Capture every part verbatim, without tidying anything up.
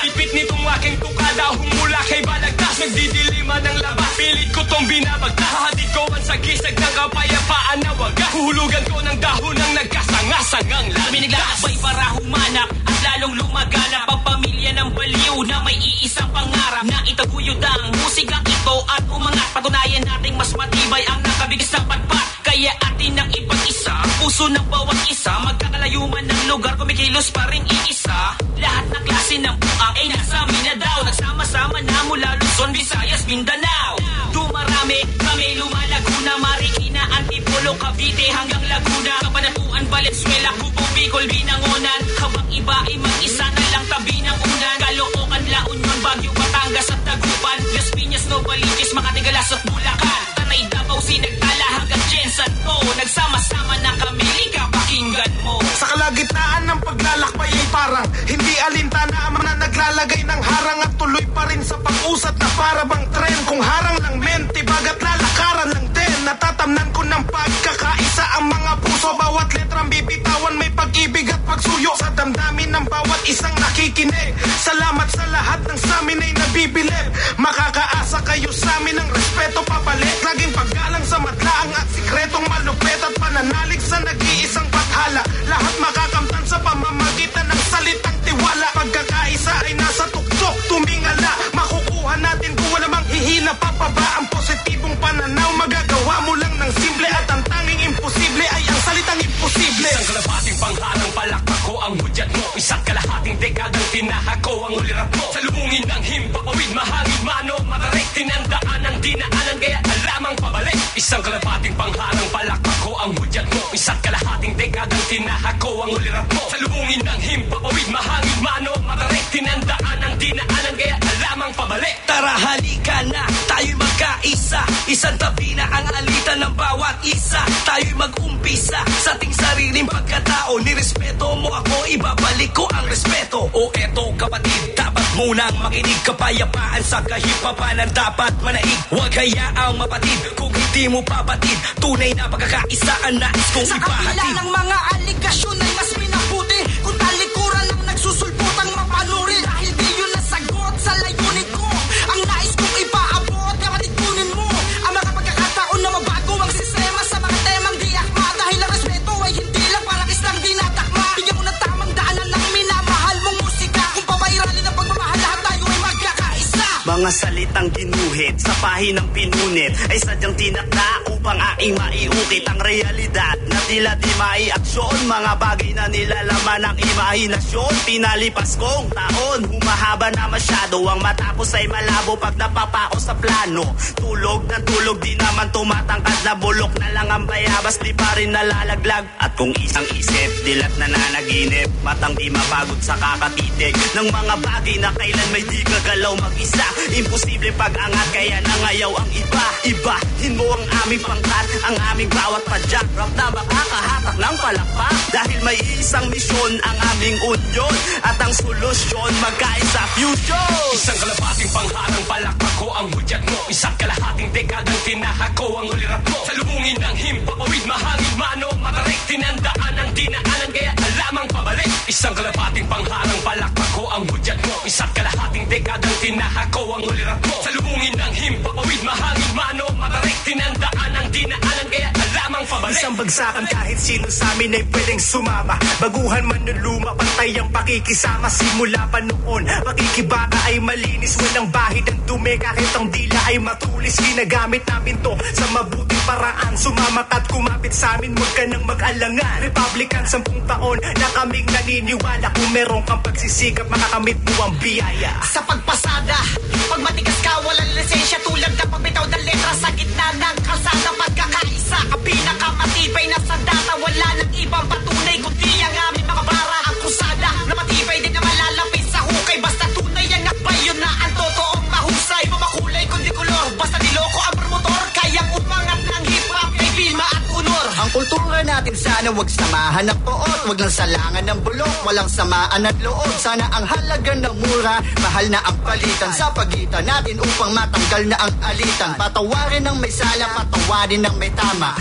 Ipit nitong aking tukada, humula kay balagtas, nagdidilima ng labas, pilit ko tong binabagtas. Hahatid ko ang sagisag ng kapayapaan na wagas, huhulugan ko ng dahon ng nagkasangasangang lahat. Kami naglalakbay para humanap at lalong lumaganap ang pamilya ng baliw na may iisang pangarap na itaguyod ang musikang ito at umangat. Patunayan nating mas matibay ang nakabigis ng patpat, kaya atin ang ipag-isa ang puso ng bawat isa. Magkakalayo man ng lugar, kumikilos pa rin iisa. Lahat ng klase ng buang ay nasa amin na daw, nagsama-sama na mula Luzon, Visayas, Mindanao. Dumarami kami, Lumalaguna, Marikina, Antipolo, Cavite hanggang Laguna, Cabanatuan, Valenzuela, Cubao, Bicol, Binangonan. Habang iba ay mag-isa na lang tabi ng unan, Caloocan, La Union, Baguio, Batangas at Taguban, Las Piñas, Novaliches, Makati, Galas at Bulacan, Tanay, Davao, Sinagtala hanggang Jensen. Oh, nagsama-sama na kami, lika pakinggan mo. Sa kalagitnaan ng paglalakbay ay parang hindi alintana ang mga naglalagay ng harang at tuloy pa rin sa pag-usat na para bang tren. Kung harang lang men, tibagat lalakaran lang din. Natatamnan ko ng pagkakaisa ang mga puso, bawat letrang bibitawan may pag-ibig at pagsuyo sa damdamin ng bawat isang nakikinig. Salamat sa lahat ng samin ay nabibilib, makakaasa kayo sa amin ng respeto papalit. Laging paggalang sa matlaang at sikretong malupet at pananalig sa nag-iisang bathala. Lahat makakamtan sa pamamagitan ng salitang tiwala. Pagkakaisa ay nasa tuktok, tumingala. Makukuha natin kung wala mang hihila papaba. Ang positibong pananaw magagawa mo lang ng simple, at ang tanging imposible ay ang salitang imposible. Isang kalabating pangharang palakpak ko ang hudyat mo, isang kalahating dekadang tinahak ko ang ulirap mo. Salubungin ng himpapawid, mahangin, mano, matarik, tinandaan ang dinaanan, kaya alamang pabalik. Isang kalabating pangharang palakpak ko ang hudyat mo, isang kalahating dekadang tinahak ko ang ulirap mo. Salubungin ng himpapawid, mahangin, mano, matarik, tinandaan ang dinaanan, kaya alamang pabalik. Tara halika na, tayo'y magkaisa, isang tabi na ang alitan ng bawat isa. Tayo'y mag-umpisa sa ating sariling pagkatao. Nirespeto mo ako, ibabalik ko ang respeto. O eto kapatid, dapat munang makinig. Kapayapaan sa kahipapan ang dapat manaig. Huwag hayaang mapatid kung hindi mo pabatid. Tunay na pagkakaisa ang nais kong sa ipahatid. kabila ng mga aligasyon ay mas minabuti kung talikuran ang nagsusulputang mapanuri. Dahil di yun nasagot sa layunin ko ang nais kong ipaabot. Kapatid, kunin mo ang mga pagkakataon na mabago ang sistema sa mga temang di akma. Dahil ang respeto ay hindi lang parang islang dinatakma. Bigyan mo ng tamang daanan ng minamahal mong musika. Kung pabairalin ang pagmamahal, lahat tayo ay magkakaisa. Mga salitang ginuhit sa pahinang pinunit ay sadyang tinakda upang aking maiukit ang realidad na tila di maiaksyon. Mga bagay na nilalaman ng imahinasyon. Pinalipas kong taon, humahaba na masyado. Ang matapos ay malabo pag napapao sa plano. Tulog na tulog, di naman tumatangkad na bulok na lang ang bayabas, di pa rin nalalaglag. At kung isang isip, dilat na nanaginip, matang di mapagod sa kakatitig ng mga bagay na kailan may di kagalaw mag-isa. Imposible pag-angat, kaya nangayaw ang iba. Ibahin mo ang aming pangkat, ang aming bawat padyak. Rap na makakahatak ng palakpak, dahil may isang misyon ang aming unyon, at ang solusyon magkaisa fusion. Isang kalabating pangharang palakpak ko ang hudyat mo, isang kalahating dekadang tinahak ko ang ulirap mo. Salubungin ng himpapawid, mahangin, mano, matarik, tinandaan ang dinaanan, kaya alamang pabalik. Isang kalabating pangharang palakpak ko ang hudyat mo, isang kalahating dekadang tinahak ko ang ulirap mo. Salubungin ng himpapawid, mahangin, mano, matarik, tinandaan ang dinaanan, kaya alamang pabalik. Isang bagsakan kahit sino sa amin ay pwedeng sumama. Baguhan man o luma, pantay ang pakikisama. Simula pa noon, pakikibaka ay malinis, walang bahid ang dumi. Kahit ang dila ay matulis, ginagamit namin to sa mabuting paraan. Sumamat at kumapit sa amin, huwag ka nang mag-alangan. Republican, sampung taon na kaming naniniwala. Kung meron kang pagsisikap, makakamit mo ang biyaya. Sa pagpasada, pag matigas ka, walang lisensya. Tulad na pagbitaw ng letra sa gitna ng kalsada. Pagkakaisa ka, pinakamatibay na sa data. Wala nang ibang patunay kundi ang aming mga bara. Ang kusada na matibay din na malalapit sa hukay. Basta tunay ang akbay, yun na ang totoong mahusay. Mamakulay kundi kulor, basta niloko ang promotor. Kayang umangat ng hip-hop, kay Vilma at Honor. Ang kultura natin sana wag samahan ng poot, wag lang salangan ng bulok, walang samaan at loob. Sana ang halaga ng mura, mahal na ang palitan sa pagitan natin upang matanggal na ang alitan. Patawarin ng may sala, patawarin ng may tama. Huwag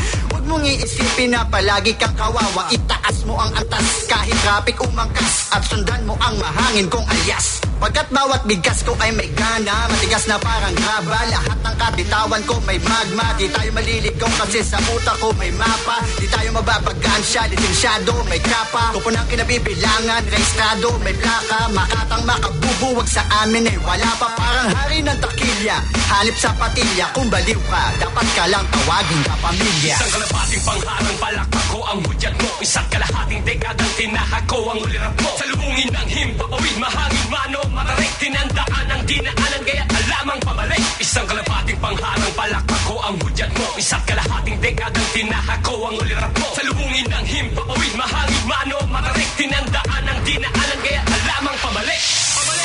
mong iisipin na palagi kang kawawa. Itaas mo ang antas kahit traffic umangkas, at sundan mo ang mahangin kong alyas. Pagkat bawat bigas ko ay may gana, matigas na parang graba. Lahat ng kabitawan ko may magma. Di tayo maliligaw kasi sa utak ko may mapa. Di tayo mababagaan siya, lisensyado, may kapa. Kupo ng kinabibilangan, rehistrado, may plaka. Makatang makabubuwag sa amin eh wala pa. Parang hari ng takilya, halip sa patilya. Kung baliw ka, dapat ka lang tawagin ka pamilya. Isang kalapating pangharang palakpak ko ang hudyat mo. Isang kalahating dekadang tinahak ko ang ulirap mo. Sa lubungin ng himpapawid, mahangin mano, matarik, tinandaan ang dinaanan, kaya alamang pabalik. Isang kalapating pangharang palakpak ko ang hudyat mo. Isang kalahating dekadang tinahak ko ang ulirap mo. Sa lubungin ng himpapawid, mahangin mano, matarik, tinandaan ang dinaanan, kaya alamang pabalik. Pabalik.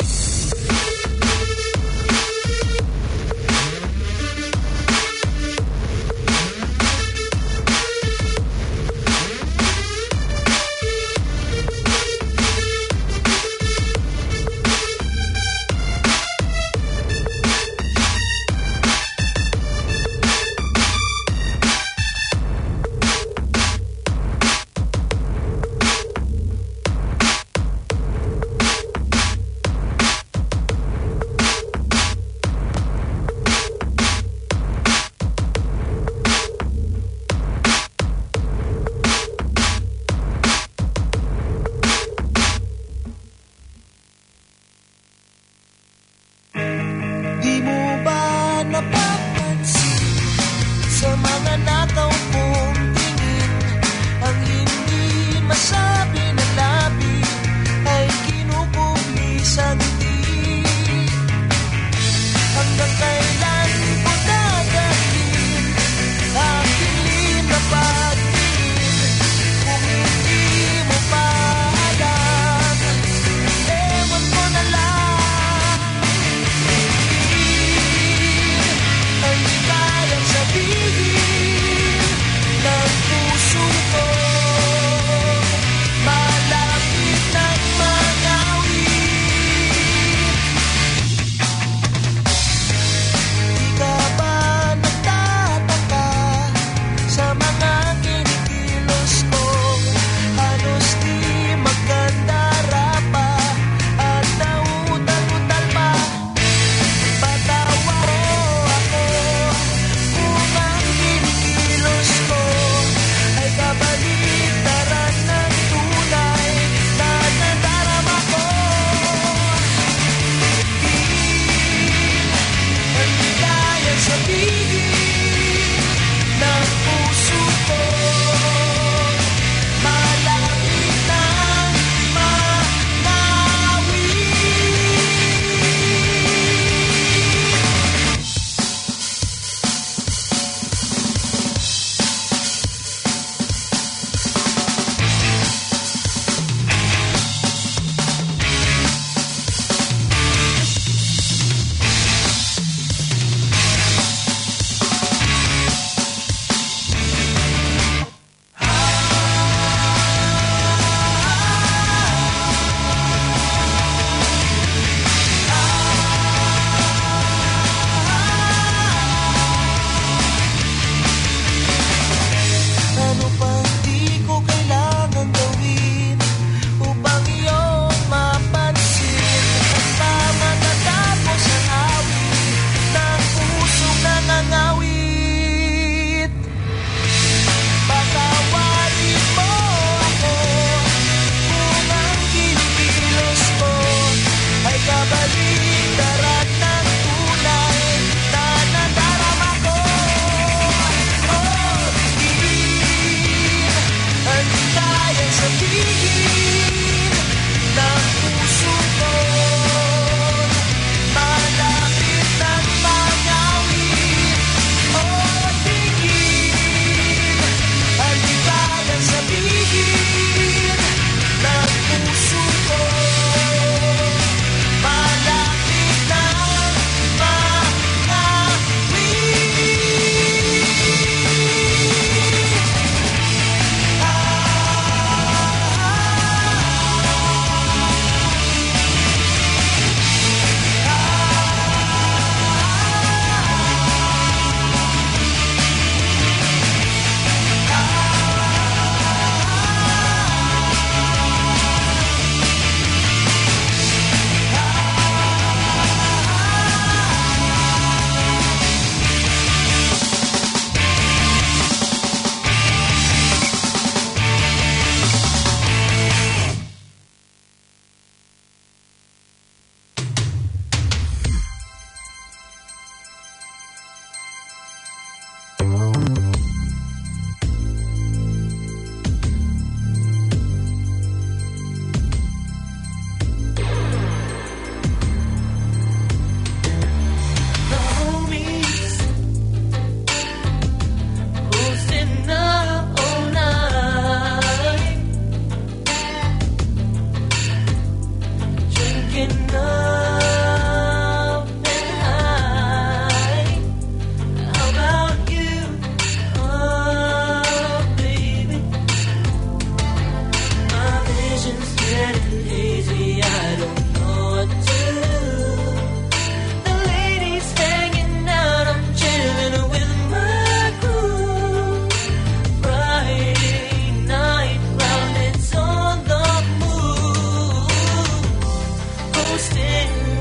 Sabihin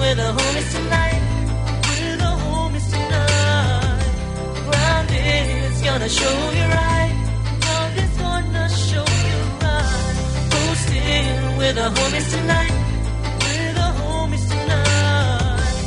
with the homies tonight. With the homies tonight. Grounded's gonna show you right. Grounded's gonna show you right. Boosting with the homies tonight. With the homies tonight.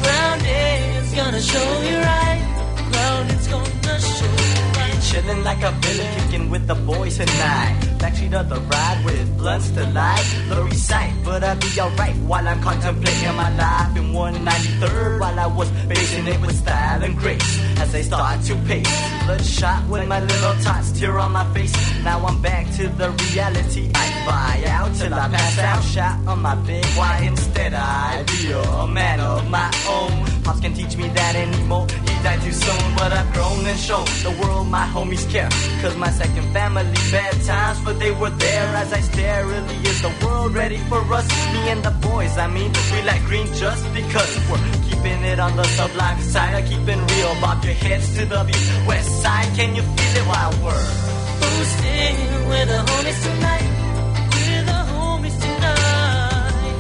Grounded's gonna show you right. Grounded's gonna show you right. Chillin' like a villain, kicking with the boys tonight. Backseat of the ride with blunts to light. Blurry sight, but I'll be alright while I'm contemplating my life in one ninety-third. While I was facing it with style and grace as I start to pace. Bloodshot with my little tots, tear on my face. Now I'm back to the reality. I buy out till I pass out. Shot on my big why instead I be a man of my own. Pops can teach me that anymore. He died too soon, but I've grown and shown the world my homies care. Cause my second family, bad times, but they were there as I stare. Really is the world ready for us? Me and the boys, I mean, we like green just because we're keeping it on the sublime side. I keep it real, bob your heads to the beat. West side, can you feel it while we're boosting with the homies tonight? With the homies tonight.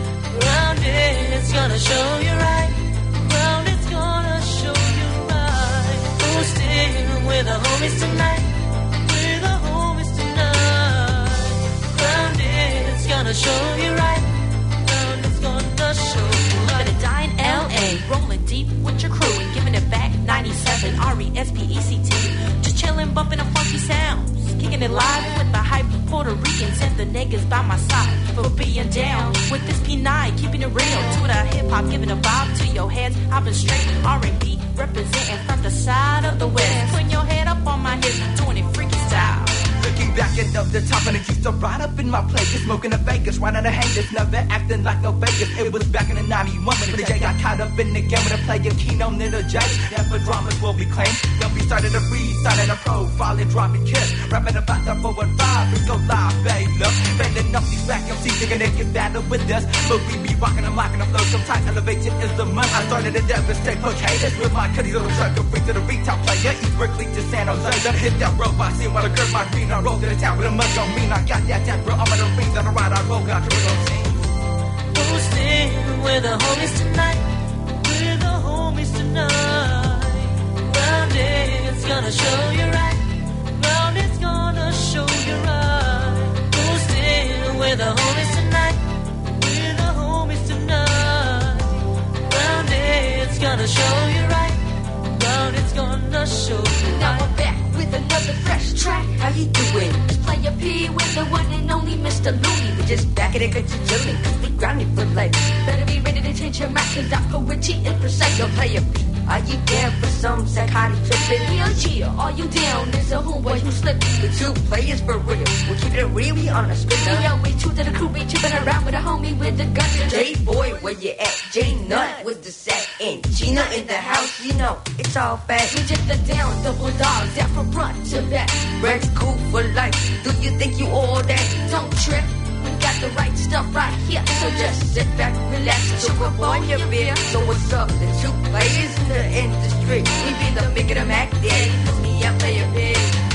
Grounded's gonna show you right. Grounded's gonna show you right. Boosting with the homies tonight. With the homies tonight. Grounded's gonna show you right. Grounded's gonna show you right. Living and dying L A, rolling deep with your crew and giving it back. ninety-seven R E S P E C T. Just chillin', bumping a funky sounds. Kicking it live with the hype Puerto Ricans and the niggas by my side. For being down with this P nine, keeping it real. To the hip hop, giving a vibe to your heads. I've been straight R and B, representing from the side of the west. Putting your head up on my hips, doing it freaky style. Looking back at the top and it used to ride up in my place. Smoking a Vegas, right on the haters, never acting like no Vegas. It was back in the ninety-one when the J got caught up in the game with a player Keno Nitto J. Never dramas will be claimed. Then we started a freestyle and a profile and dropping kiss. Rapping about the forward vibe, we go live, baby. Look, bending up these back M Cs, thinking they can battle with us. But we be rocking and locking the flow. Sometimes elevation is the month. I started to devastate potatoes with my cutties on the truck. Go free to the retail player. East Berkeley to San Jose. Then hit that robot scene while the curve my green. I roll to the town with a mug on me. I got that that bro. I'm on the rings on the ride. I roll out to the scene. Boosting with the homies tonight. With the homies tonight. Grounded's gonna show you right. Grounded's gonna show you right. Boosting with the homies tonight. With the homies tonight. Grounded's gonna show you right. Grounded's gonna show you right. Now I'm back with another fresh track. How you doing? It's Player P with the one and only Mister Looney. We just back it and get you chillin', cause we grounded for life. Better be ready to change your mind, cause I go with G and precise. Yo, Player P, are you down for some psychotic trippin'? Hell yeah, are you down? There's a homeboy who slipped. The two players for real. We'll keep it real, we on a spinner. We always true to the crew, we trippin' around with a homie with the gun. J-Boy, where you at? J-Nut with the sack. And Gina in the house, you know, it's all fast. We just the down, double dogs, out from front to back. Red's cool for life. Do you think you all that? Don't trip. We got the right stuff right here. So just sit back, relax, choke up on your beer. So what's up? The two players in the industry. We be the big of the Mac Daddy. Put me up, Player P.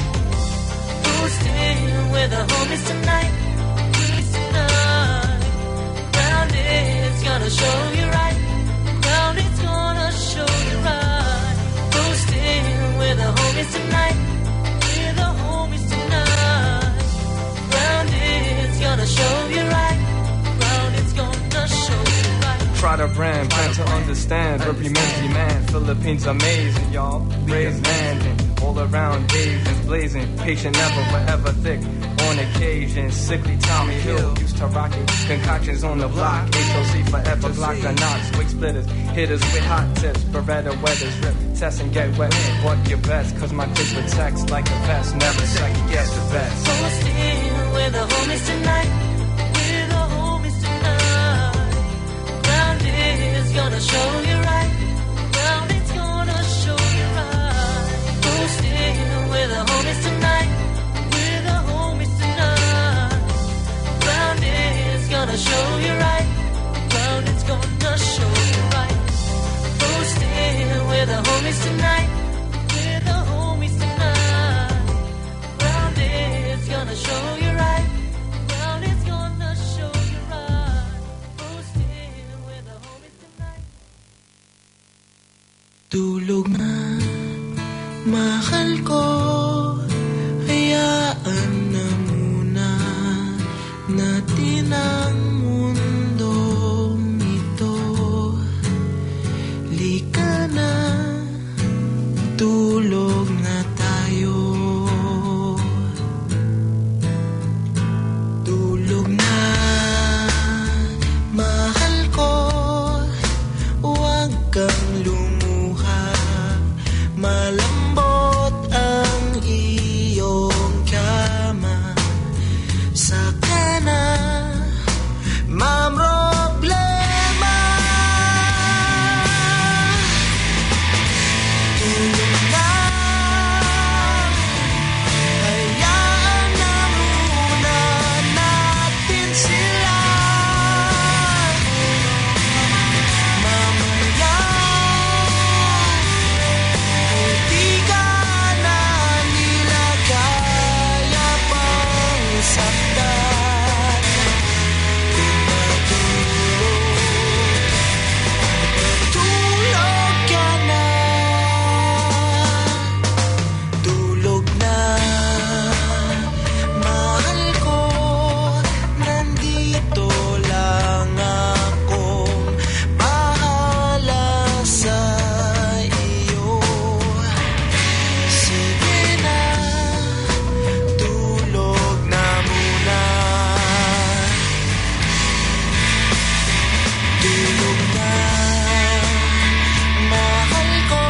Boosting with the homies tonight. Homies tonight. Grounded's gonna show you right. Grounded's gonna show you right. Boosting with the homies tonight. With the homies tonight. Grounded's gonna show you right. Grounded's gonna show you right. Try to brand, plan to understand. Reprimand the man. Philippines amazing, y'all. Raised landing. All around Asians blazing. Patient never, forever thick. On occasion, sickly Tommy Hill used to rock it. Concoctions on the block. H O C forever block the knocks. Wig splitters, hitters with hot tips. Beretta weathers, rip, test and get wet. What your best, cause my click protects like a vest. Never second guess the best. Boosting with the homies tonight. With the homies tonight. Grounded's gonna show you right. Grounded's gonna show you right. Boosting with the homies tonight. With the homies tonight. Grounded's gonna show you right. Grounded's gonna show you right. Boosting with the homies tonight. With the homies tonight. Grounded's gonna show you right. Grounded's Tulog na, mahal ko, hayaan na muna natin ang mundong ito. Lika na, tulog na tayo. Tulog na, mahal ko, huwag kang lumuha. Malambot ang iyong kama. Saka na mamroblema. Tulog na, hayaan na muna natin sila. Mamaya hindi ka na nila kaya pang saktan. Tulog ka na, tulog na, mahal ko, nandito lang akong bahala sa iyo. Sige na, tulog na muna. Tulog na, mahal ko,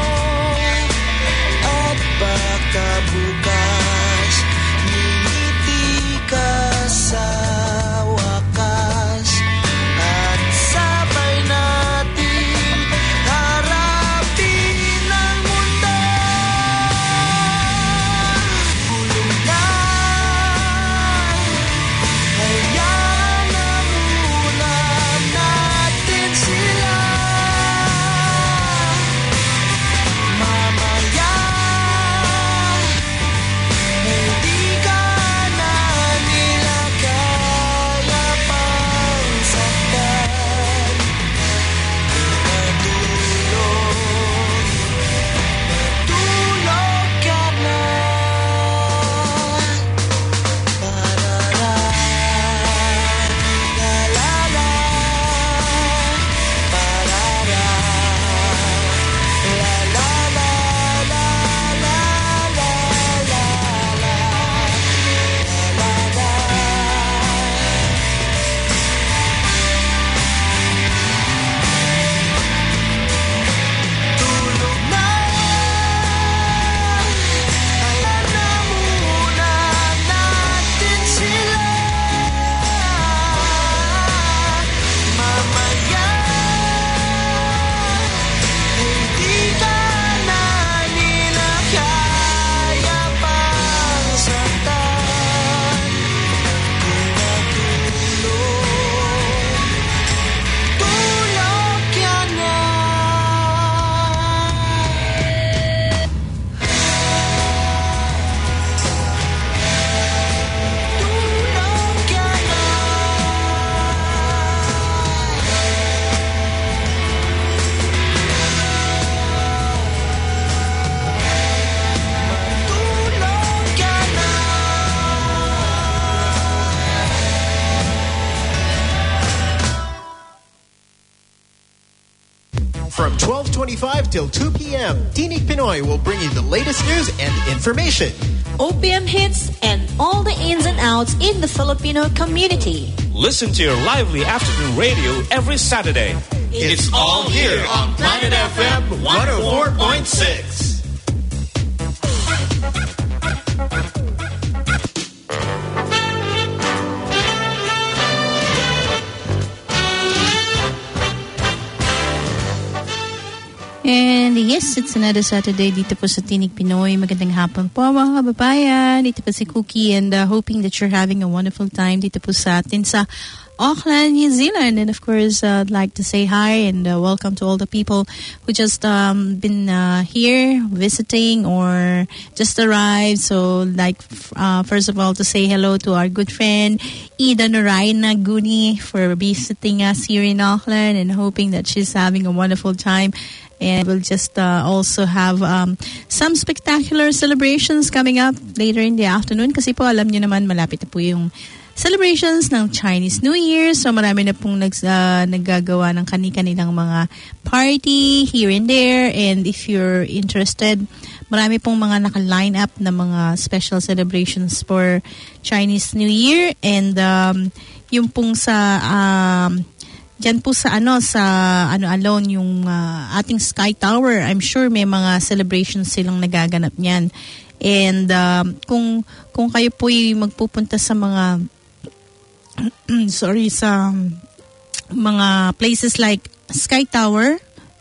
at baka bukas ngingiti ka sa wakas, at sabay natin harapin ang mundo. Tulog na, hayaan na muna natin sila. Mamaya hindi ka na nila kaya pang saktan. Natulog, natulog ka na. Parara, la la la, parara, la la la la la la la la la Tulog na, hayaan na muna natin sila. Mamaya hindi ka na nila kaya pang saktan. Kung natulog, tulog ka na. Tulog ka na. Tulog ka na. From twelve twenty-five till two p.m., Tinig Pinoy will bring you the latest news and information. O P M hits and all the ins and outs in the Filipino community. Listen to your lively afternoon radio every Saturday. It's all here on Planet F M one oh four point six. And yes, it's another Saturday dito po sa Tinig Pinoy. Magandang hapon po mga kababayan. Dito po si Cookie and uh, hoping that you're having a wonderful time dito po sa atin sa Auckland, New Zealand. And of course, uh, I'd like to say hi and uh, welcome to all the people who just um, been uh, here visiting or just arrived. So like, uh, first of all, to say hello to our good friend, Ida Narayana Guni, for visiting us here in Auckland and hoping that she's having a wonderful time. And we'll just uh, also have um, some spectacular celebrations coming up later in the afternoon. Kasi po alam nyo naman, malapit na po yung celebrations ng Chinese New Year. So marami na pong nag, uh, naggagawa ng kani-kanilang mga party here and there. And if you're interested, marami pong mga naka-line up na mga special celebrations for Chinese New Year. And um, yung pong sa... Um, Diyan po sa ano sa ano alone yung uh, ating Sky Tower, I'm sure may mga celebrations silang nagaganap niyan. And um, kung kung kayo po ay magpupunta sa mga sorry sa mga places like Sky Tower,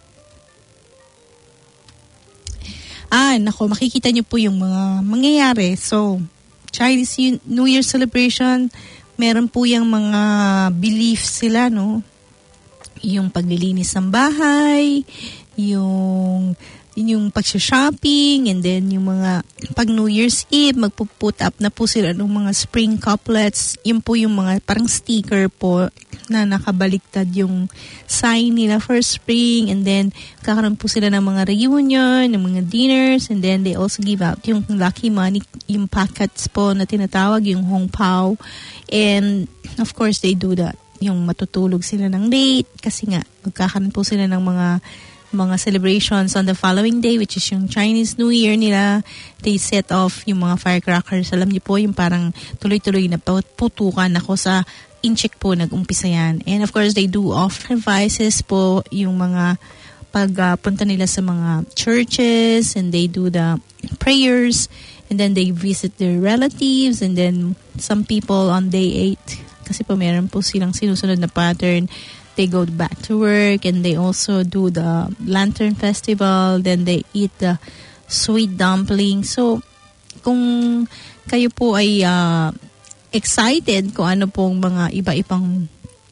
ah nako, makikita niyo po yung mga mangyayari. So Chinese New Year celebration, meron po yung mga beliefs sila, no? Yung paglilinis ng bahay, yung yung pag-shopping, and then yung mga pag New Year's Eve, magpuput up na po sila ng mga spring couplets. Yun po yung mga parang sticker po na nakabaliktad yung sign nila for spring, and then kakaroon po sila ng mga reunion, ng mga dinners, and then they also give out yung lucky money, yung packets po na tinatawag, yung Hong Pao. And of course, they do that. Yung matutulog sila ng late kasi nga magkakaroon po sila ng mga mga celebrations on the following day, which is yung Chinese New Year nila. They set off yung mga firecrackers. Alam niyo po, yung parang tuloy-tuloy na putukan ako sa incheck po nag-umpisa yan. And of course, they do off-devices po yung mga pagpunta uh, nila sa mga churches, and they do the prayers, and then they visit their relatives, and then some people on day eight, kasi po meron po silang sinusunod na pattern, they go back to work, and they also do the Lantern Festival, then they eat the sweet dumpling. So, kung kayo po ay uh, excited kung ano pong mga iba-ibang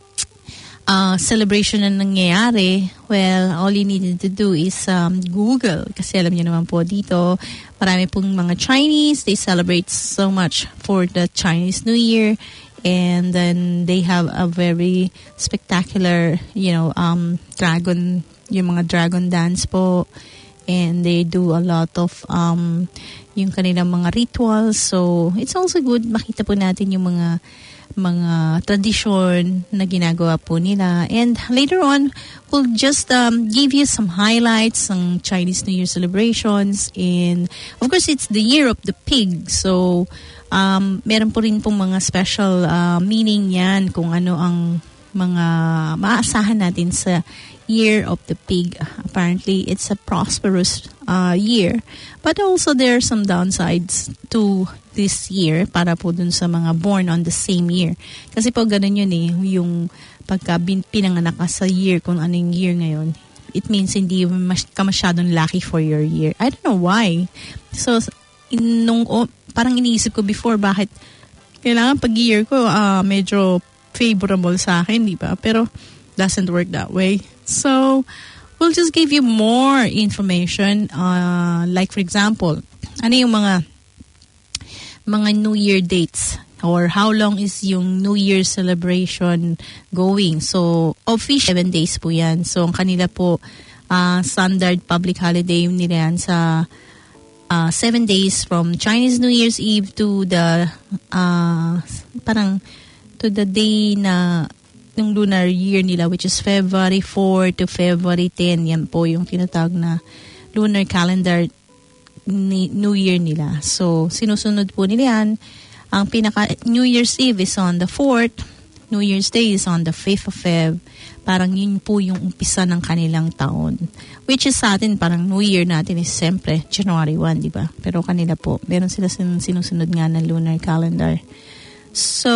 uh, celebration na nangyayari, well, all you need to do is um, Google. Kasi alam niyo naman po dito, marami pong mga Chinese, they celebrate so much for the Chinese New Year. And then they have a very spectacular, you know, um, dragon, yung mga dragon dance po. And they do a lot of um, yung kanilang mga rituals. So, it's also good makita po natin yung mga mga tradition na ginagawa po nila. And later on, we'll just um, give you some highlights ng Chinese New Year celebrations. And of course, it's the year of the pig. So, Um, meron po rin pong mga special uh, meaning yan kung ano ang mga maaasahan natin sa Year of the Pig. Apparently, it's a prosperous uh, year. But also, there are some downsides to this year para po dun sa mga born on the same year. Kasi po ganun yun eh, yung pagka pinanganak ka sa year, kung anong year ngayon, it means hindi ka masyadong lucky for your year. I don't know why. So, in, nung, oh, parang iniisip ko before, bakit kailangan pag-year ko uh, medyo favorable sa akin, di ba? Pero doesn't work that way. So, we'll just give you more information. Uh, like for example, ano yung mga mga New Year dates? Or how long is yung New Year celebration going? So, official seven days po yan. So, ang kanila po, uh, standard public holiday nila yan sa Uh, seven days from Chinese New Year's Eve to the uh, parang to the day na ng lunar year nila, which is February fourth to February tenth. Yan po yung tinatawag na lunar calendar ni New Year nila. So, sinusunod po nila yan. Ang pinaka New Year's Eve is on the fourth. New Year's Day is on the fifth of Feb. Parang yun po yung umpisa ng kanilang taon. Which is sa atin, parang New Year natin is siyempre January first, di ba? Pero kanila po, meron sila sin- sinusunod nga ng lunar calendar. So,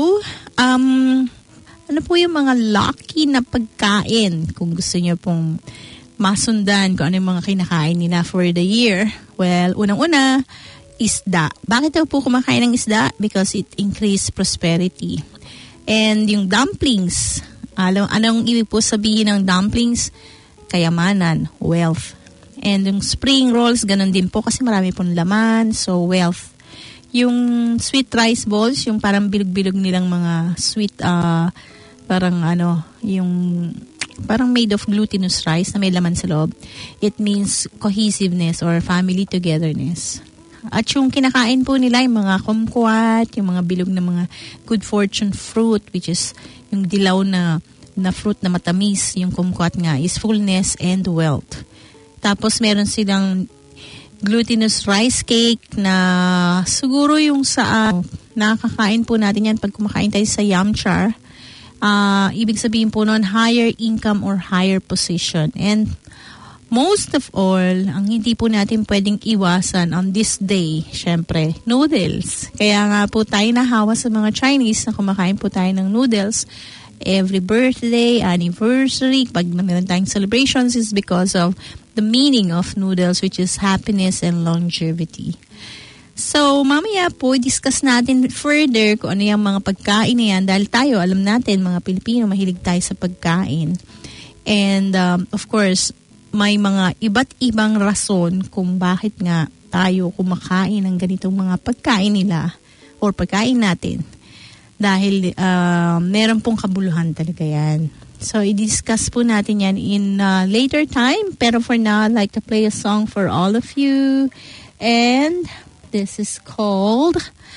um, ano po yung mga lucky na pagkain kung gusto niyo pong masundan kung ano yung mga kinakain nila for the year? Well, unang-una, isda. Bakit daw po kumakain ng isda? Because it increases prosperity. And yung dumplings, alam, anong ibig po sabihin ng dumplings? Kayamanan, wealth. And yung spring rolls, ganun din po kasi marami pong laman, so wealth. Yung sweet rice balls, yung parang bilog-bilog nilang mga sweet, uh, parang ano, yung parang made of glutinous rice na may laman sa loob. It means cohesiveness or family togetherness. At yung kinakain po nila, yung mga kumquat, yung mga bilog na mga good fortune fruit, which is yung dilaw na, na fruit na matamis, yung kumquat nga, is fullness and wealth. Tapos meron silang glutinous rice cake na siguro yung sa uh, nakakain po natin yan pag kumakain tayo sa Yamchar. Uh, ibig sabihin po noon, higher income or higher position. And most of all, ang hindi po natin pwedeng iwasan on this day, syempre, noodles. Kaya nga po tayo nahawa sa mga Chinese na kumakain po tayo ng noodles every birthday, anniversary, pag meron tayong celebrations is because of the meaning of noodles, which is happiness and longevity. So, mamaya po, discuss natin further kung ano yung mga pagkain na yan. Dahil tayo, alam natin, mga Pilipino, mahilig tayo sa pagkain. And, um, of course, may mga iba't ibang rason kung bakit nga tayo kumakain ng ganitong mga pagkain nila or pagkain natin. Dahil uh, meron pong kabuluhan talaga yan. So, i-discuss po natin yan in uh, later time. Pero for now, I'd like to play a song for all of you. And this is called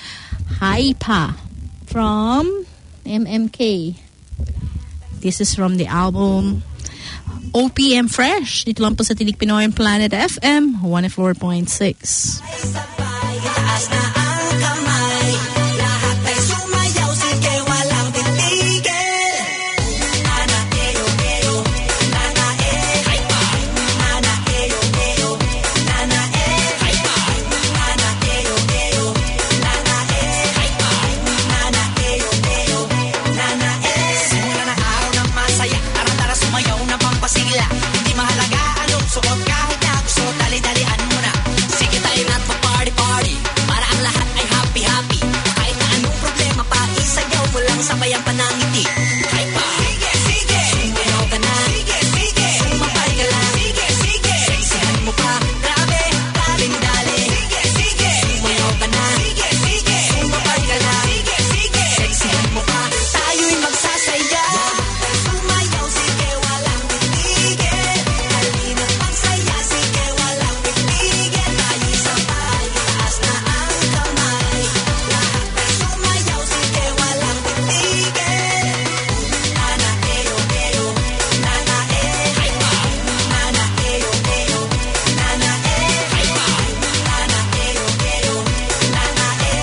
Haipa from M M K. This is from the album O P M Fresh. Dito lang po sa Tinig Pinoy Planet F M one oh four point six. Itaas na ang kamay, lahat ay sumayaw, sige walang titigil. Nana eyo eyo, nana e, nana eyo eyo, nana e, nana eyo eyo, nana e, nana eyo eyo, nana e. Simula na araw ng masaya, tara-tara sumayaw na pampasigla. Hindi mahalaga anong suot, kahit na gusto, dali-dalian mo na. Sige tayo na't pa-party-party, para ang lahat ay happy-happy. Kahit na anong problema pa, isayaw mo lang sabay ang panangiti. Kahit pa, sige, sige, sumayaw ka na. Sige, sige, sumapay ka lang. Sige, sige, seksihan mo pa. Grabe, daling-dali. Sige, sige, sumayaw ka na. Sige, sige, sumapay ka lang. Sige, sige, seksihan mo pa. Tayo'y magsasaya. Sumayaw, sige, walang titigil. Halina't magsaya, sige, walang titigil. Tayo'y sabay, itaas na ang kamay. Lahat ay sumayaw, sige, walang titigil. Nana eyo eyo, nana e, nana eyo eyo, nana e, nana eyo eyo, nana e,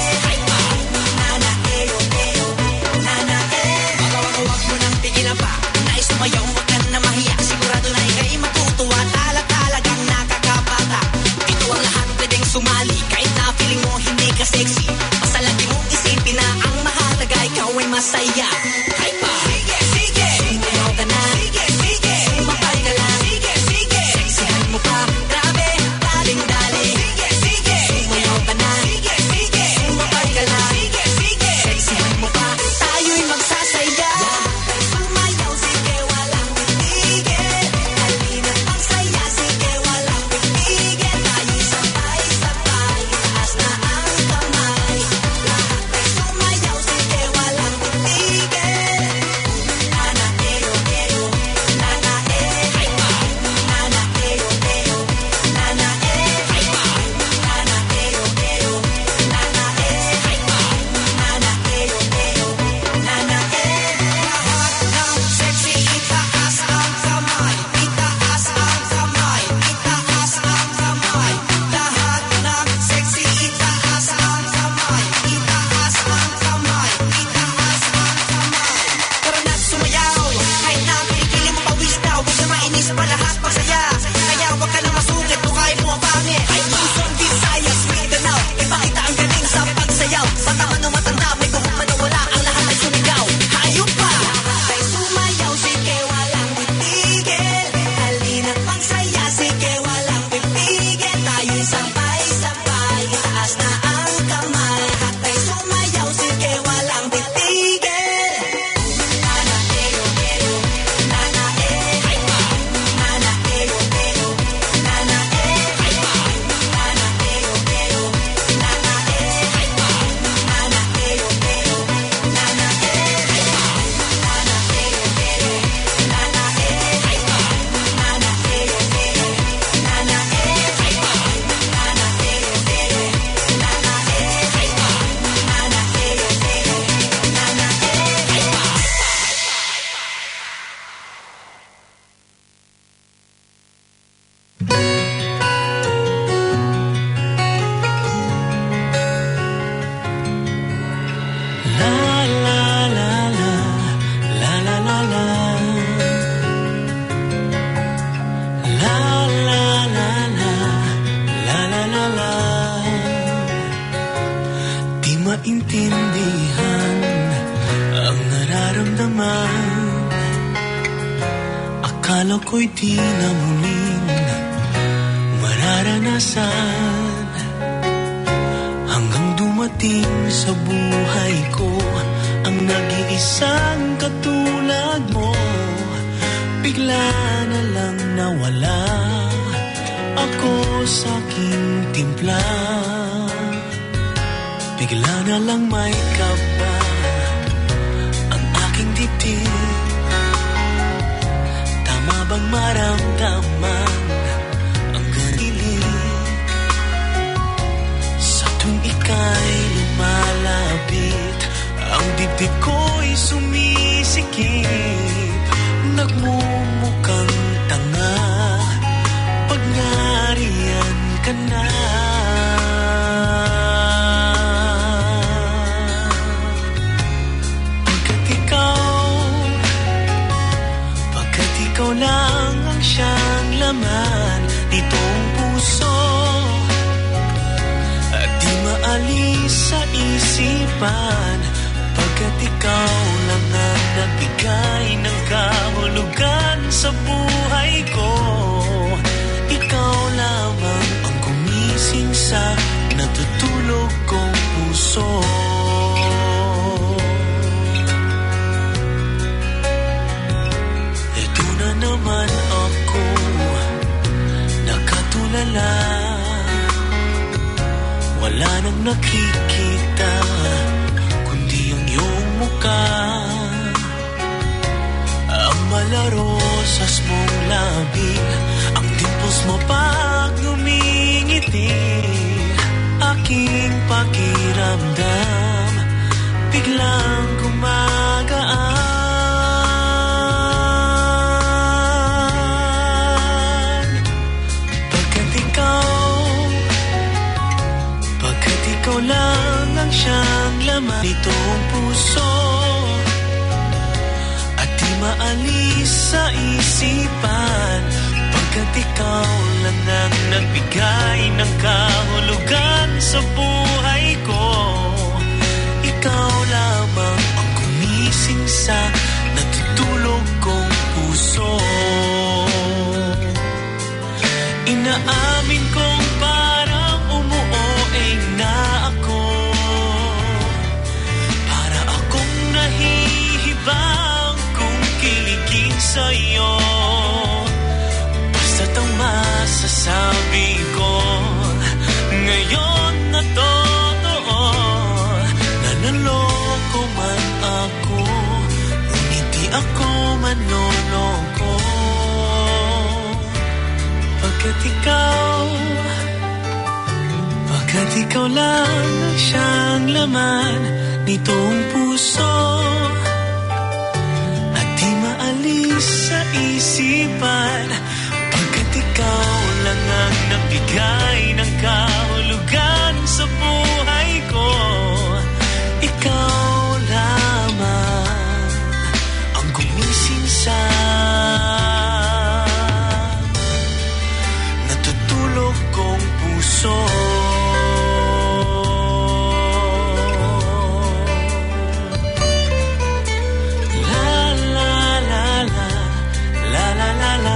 nana eyo eyo, nana e. Wag mo nang tigilan pa, nais sumayaw, wag ka na mahiya. Sigurado na ika'y matutuwa, tala talagang nakakabata. Ito ang lahat pwedeng sumali, kahit na feeling mo hindi ka sexy. Basta lagi mong isipin na ang mahalaga ikaw ay masaya. Kahit pa, sige, sige, sumayaw ka na. Sige, sige, sumapay ka lang. Sige, sige, seksihan mo pa. Grabe, daling-dali. Sige, sige, sumayaw ka na. Sige, sige, sumapay ka lang. Sige, sige, seksihan mo pa. Tayo'y magsasaya. Sumayaw, sige, walang titigil. Halina't magsaya, sige, walang titigil. Tayo'y sabay-sabay, itaas na ang kamay. Lahat ay sumayaw, sige, walang titigil. Nana eyo eyo, nana e, nana eyo eyo, nana e, nana eyo eyo, nana e, nana eyo eyo, nana e. Lahat ng sexy, itaas ang kamay, itaas ang kamay, itaas ang kamay. Lahat ng sexy, itaas ang kamay, itaas ang kamay, itaas ang kamay. Tara na't sumayaw, kahit na kilikili mo pawis daw, huwag na mainis pa lahat masaya. Kaya huwag ka na masungit, tukain mo ang pangit. Luzon, Visayas, Mindanao, ipakita ang galing sa pagsayaw. Bata man o matanda, may guhok man o wala, ang lahat ay sumigaw. Hayop pa! Lahat ay sumayaw, sige, walang titigil. Halina't magsaya, sige, walang titigil. Tayo'y sabay-sabay, itaas na ang kamay. Lahat ay sumayaw, sige, walang titigil. La la la la, la la la la. Di maintindihan ang nararamdaman. Akala ko'y di na muling mararanasan. Hanggang dumating sa buhay ko ang nag-iisang katulad mo. Bigla na lang nawala ako sa aking timpla. Bigla na lang may kaba ang aking dibdib. Tama bang maramdaman ang ganili sa tuwing ika'y lumalapit? Ang dibdib ko'y sumisikip, nagmumukhang tanga pag nariyan ka na. Pagkat ikaw, pagkat ikaw lang ang siyang laman nitong puso, at di maalis sa isipan. Pagkat ikaw lang ang nagbigay ng kahulugan sa buhay ko. Ikaw lamang ang gumising sa natutulog kong puso. Ito na naman ako, nakatulala. Wala nang nakikita kundi ang iyong muka. Ang malarosas mong labi, ang dimples mo pag ngumingiti. Aking pakiramdam biglang gumagaan. Pagkat ikaw, pagkat ikaw lang ang siyang laman nitong puso, at di maalis sa isipan. Pagkat ikaw lang ang nagbigay ng kahulugan sa buhay ko. Ikaw lamang ang gumising sa natutulog kong puso. Inaamin kong parang umuoeng na ako, para akong nahihibang kung kiligin sa'yo. Basta't ang masasabi ko ngayon na totoo, na naloko man ako, ngunit di ako manloloko. Pagkat ikaw, pagkat ikaw lang ang siyang laman nitong puso, at di maalis sa isipan. Pagkat ikaw lang ang nagbigay ng kahulugan sa buhay ko. Ikaw lamang ang gumising sa natutulog kong puso. La la la la, la la la la.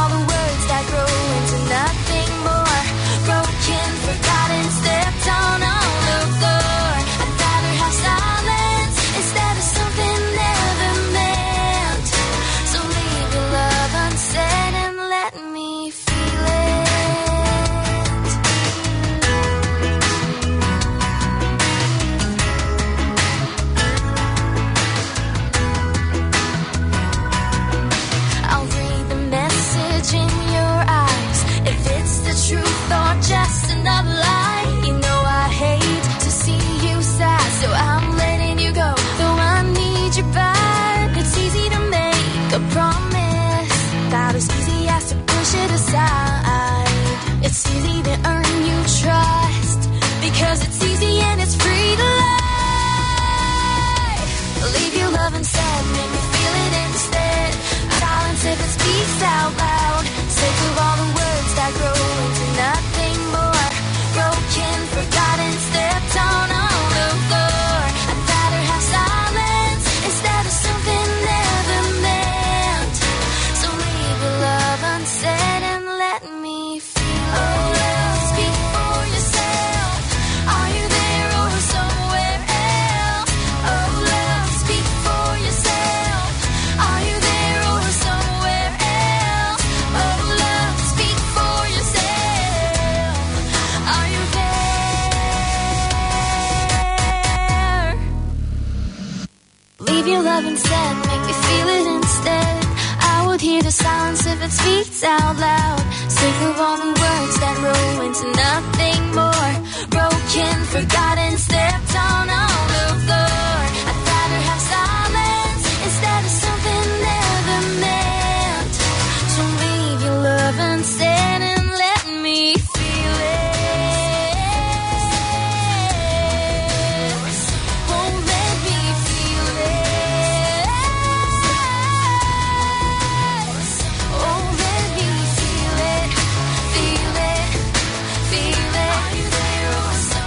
Forgotten, stepped on. leave your love instead, make me feel it instead. I would hear the silence if it speaks out loud. Sick of all the words that roll into nothing more. Broken, forgotten, stepped on on the floor. I'd rather have silence instead of something never meant. So leave your love instead and let me feel it. Oh, let me feel it. Oh, let me feel it, feel it, feel it. Are you there or so?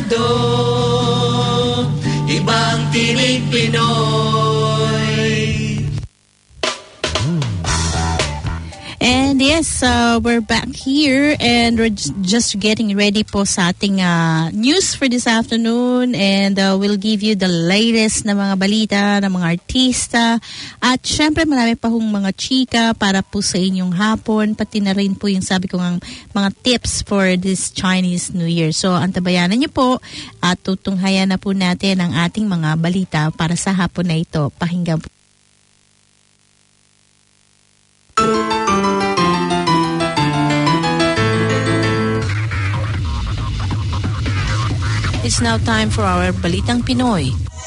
Sabado, ibang Tinig Pinoy. And yes, uh, we're back here and we're j- just getting ready po sa ating uh, news for this afternoon, and uh, we'll give you the latest na mga balita ng mga artista, at syempre marami pa hong mga chika para po sa inyong hapon, pati na rin po yung sabi ko ng mga tips for this Chinese New Year. So antabayanan niyo po at tutunghayan na po natin ang ating mga balita para sa hapon na ito. Pakinggan po. It's now time for our Balitang Pinoy.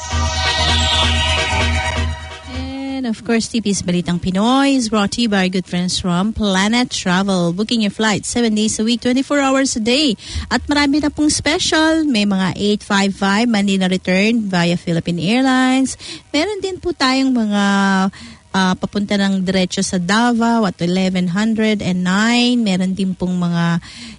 And of course, T P's Balitang Pinoy is brought to you by our good friends from Planet Travel. Booking your flight seven days a week, twenty-four hours a day. At marami na pong special. May mga eight five five Manila return via Philippine Airlines. Meron din po tayong mga uh, papunta ng diretso sa Davao at eleven oh nine. Meron din pong mga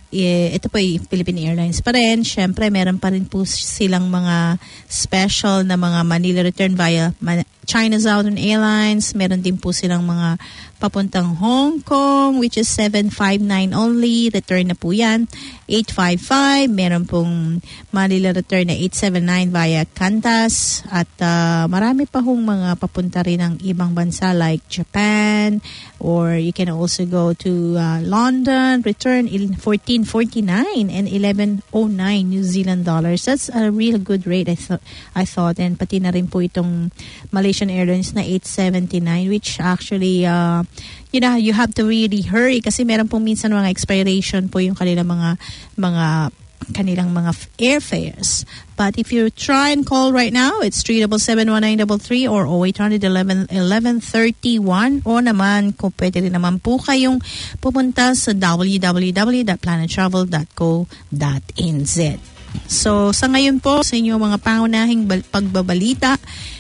ito po ay Philippine Airlines pa rin. Siyempre, meron pa rin po silang mga special na mga Manila return via China Southern Airlines. Meron din po silang mga papuntang Hong Kong, which is seven five nine only. Return na po yan. eight five five. Meron pong Manila return na eight seven nine via Qantas. At uh, marami pa hong mga papunta rin ng ibang bansa like Japan, or you can also go to uh, London. Return in fourteen forty-nine and eleven oh nine New Zealand dollars. That's a real good rate, I thought. I thought. And pati na rin po itong Malaysian Airlines na eight seventy-nine, which actually, uh, you know, you have to really hurry kasi meron pong minsan mga expiration po yung kanilang mga mga kanilang mga airfares. But if you try and call right now, it's three seven seven one nine three three or oh eight hundred eleven eleven thirty-one, o naman kung pwede rin naman po kayong pumunta sa w w w dot planet travel dot co dot n z. So sa ngayon po sa inyong mga pangunahing bal- pagbabalita,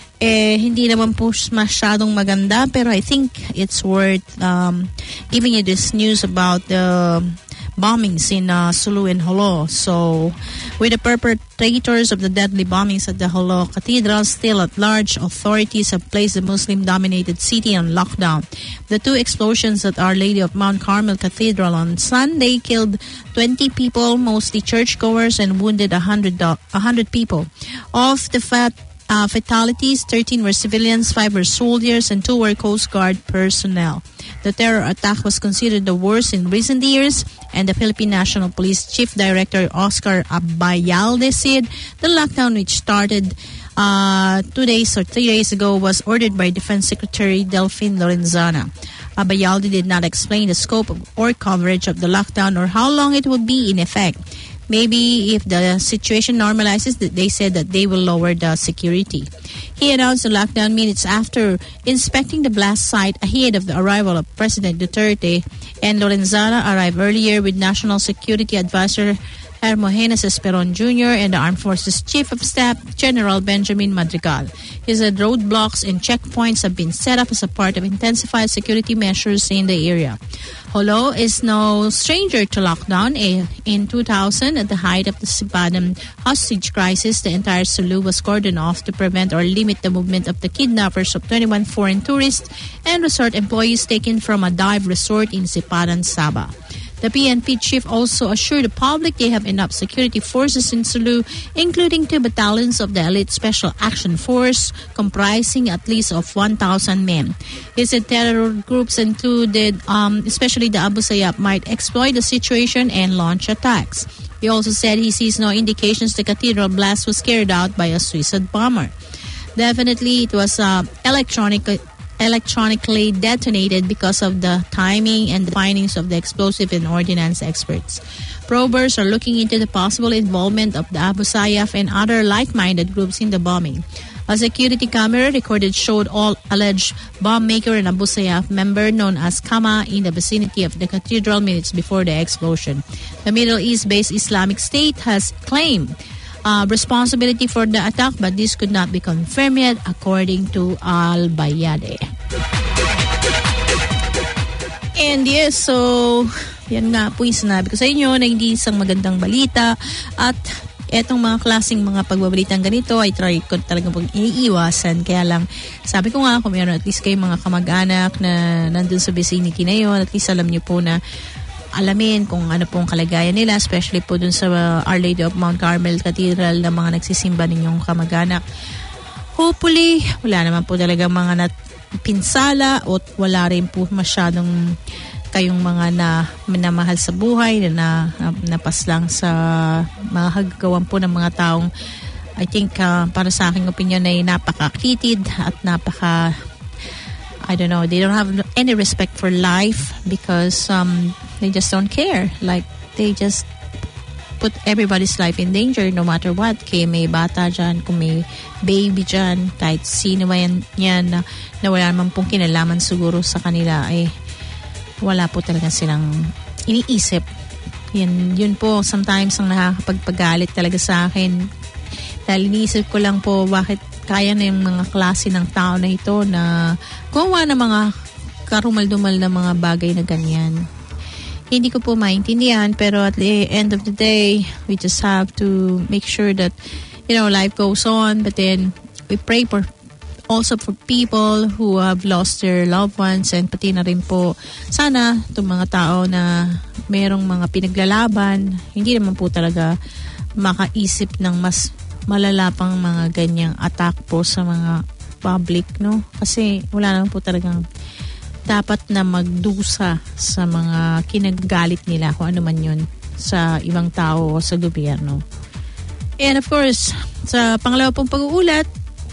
eh hindi naman po masyadong maganda, pero I think it's worth um, giving you this news about the bombings in uh, Sulu and Jolo. So, with the perpetrators of the deadly bombings at the Jolo Cathedral still at large, authorities have placed the Muslim-dominated city on lockdown. The two explosions at Our Lady of Mount Carmel Cathedral on Sunday killed twenty people, mostly churchgoers, and wounded one hundred, one hundred people. Of the fat Uh, fatalities, thirteen were civilians, five were soldiers, and two were Coast Guard personnel. The terror attack was considered the worst in recent years, and the Philippine National Police Chief Director Oscar Abayalde said the lockdown, which started uh, two days or three days ago, was ordered by Defense Secretary Delfin Lorenzana. Abayalde did not explain the scope or coverage of the lockdown or how long it will be in effect. Maybe if the situation normalizes, they said that they will lower the security. He announced the lockdown minutes after inspecting the blast site ahead of the arrival of President Duterte, and Lorenzana arrived earlier with National Security Advisor Hermogenes Esperon Junior and the Armed Forces Chief of Staff General Benjamin Madrigal. He said roadblocks and checkpoints have been set up as a part of intensified security measures in the area. Jolo is no stranger to lockdown. In two thousand, at the height of the Sipadan hostage crisis, the entire Sulu was cordoned off to prevent or limit the movement of the kidnappers of twenty-one foreign tourists and resort employees taken from a dive resort in Sipadan, Sabah. The P N P chief also assured the public they have enough security forces in Sulu, including two battalions of the Elite Special Action Force, comprising at least of one thousand men. He said terror groups included, um, especially the Abu Sayyaf, might exploit the situation and launch attacks. He also said he sees no indications the cathedral blast was carried out by a suicide bomber. Definitely, it was uh, electronic. electronically detonated because of the timing and the findings of the explosive and ordnance experts. Probers are looking into the possible involvement of the Abu Sayyaf and other like-minded groups in the bombing. A security camera recorded showed all alleged bomb maker and Abu Sayyaf member known as Kama in the vicinity of the cathedral minutes before the explosion. The Middle East-based Islamic State has claimed Uh, responsibility for the attack, but this could not be confirmed yet, according to Al-Bayade. And yes, so yan nga po yung sinabi ko sa inyo na hindi isang magandang balita, at etong mga klaseng mga pagbabalitang ganito ay try ko talagang pag iiwasan. Kaya lang, sabi ko nga, kung meron at least kayo mga kamag-anak na nandun sa vicinity na yun, at least alam nyo po na alamin kung ano pong kalagayan nila, especially po dun sa uh, Our Lady of Mount Carmel Cathedral na mga nagsisimba ninyong kamag-anak. Hopefully, wala naman po talaga mga napinsala o wala rin po masyadong kayong mga na minamahal sa buhay na, na napaslang sa mga haggawan po ng mga taong I think uh, para sa aking opinion ay napaka-kitid at napaka I don't know, they don't have any respect for life because um, they just don't care. Like, they just put everybody's life in danger no matter what. Kaya may bata dyan, kung may baby dyan, kahit sino ba yan, yan na, na wala naman pong kinalaman siguro sa kanila ay wala po talaga silang iniisip. Yan, yun po sometimes ang nakakapagpagalit talaga sa akin. Dahil iniisip ko lang po bakit kaya na yung mga klase ng tao na ito na gumawa ng mga karumal-dumal na mga bagay na ganyan. Hindi ko po maintindihan, pero at the end of the day, we just have to make sure that, you know, life goes on, but then we pray for also for people who have lost their loved ones, and pati na rin po sana itong mga tao na mayroong mga pinaglalaban, hindi naman po talaga makaisip ng mas malala pang mga ganyang attack po sa mga public, no? Kasi wala naman po talagang dapat na magdusa sa mga kinagalit nila kung ano man yun sa ibang tao o sa gobyerno. And of course, sa pangalawa pong pag-uulat,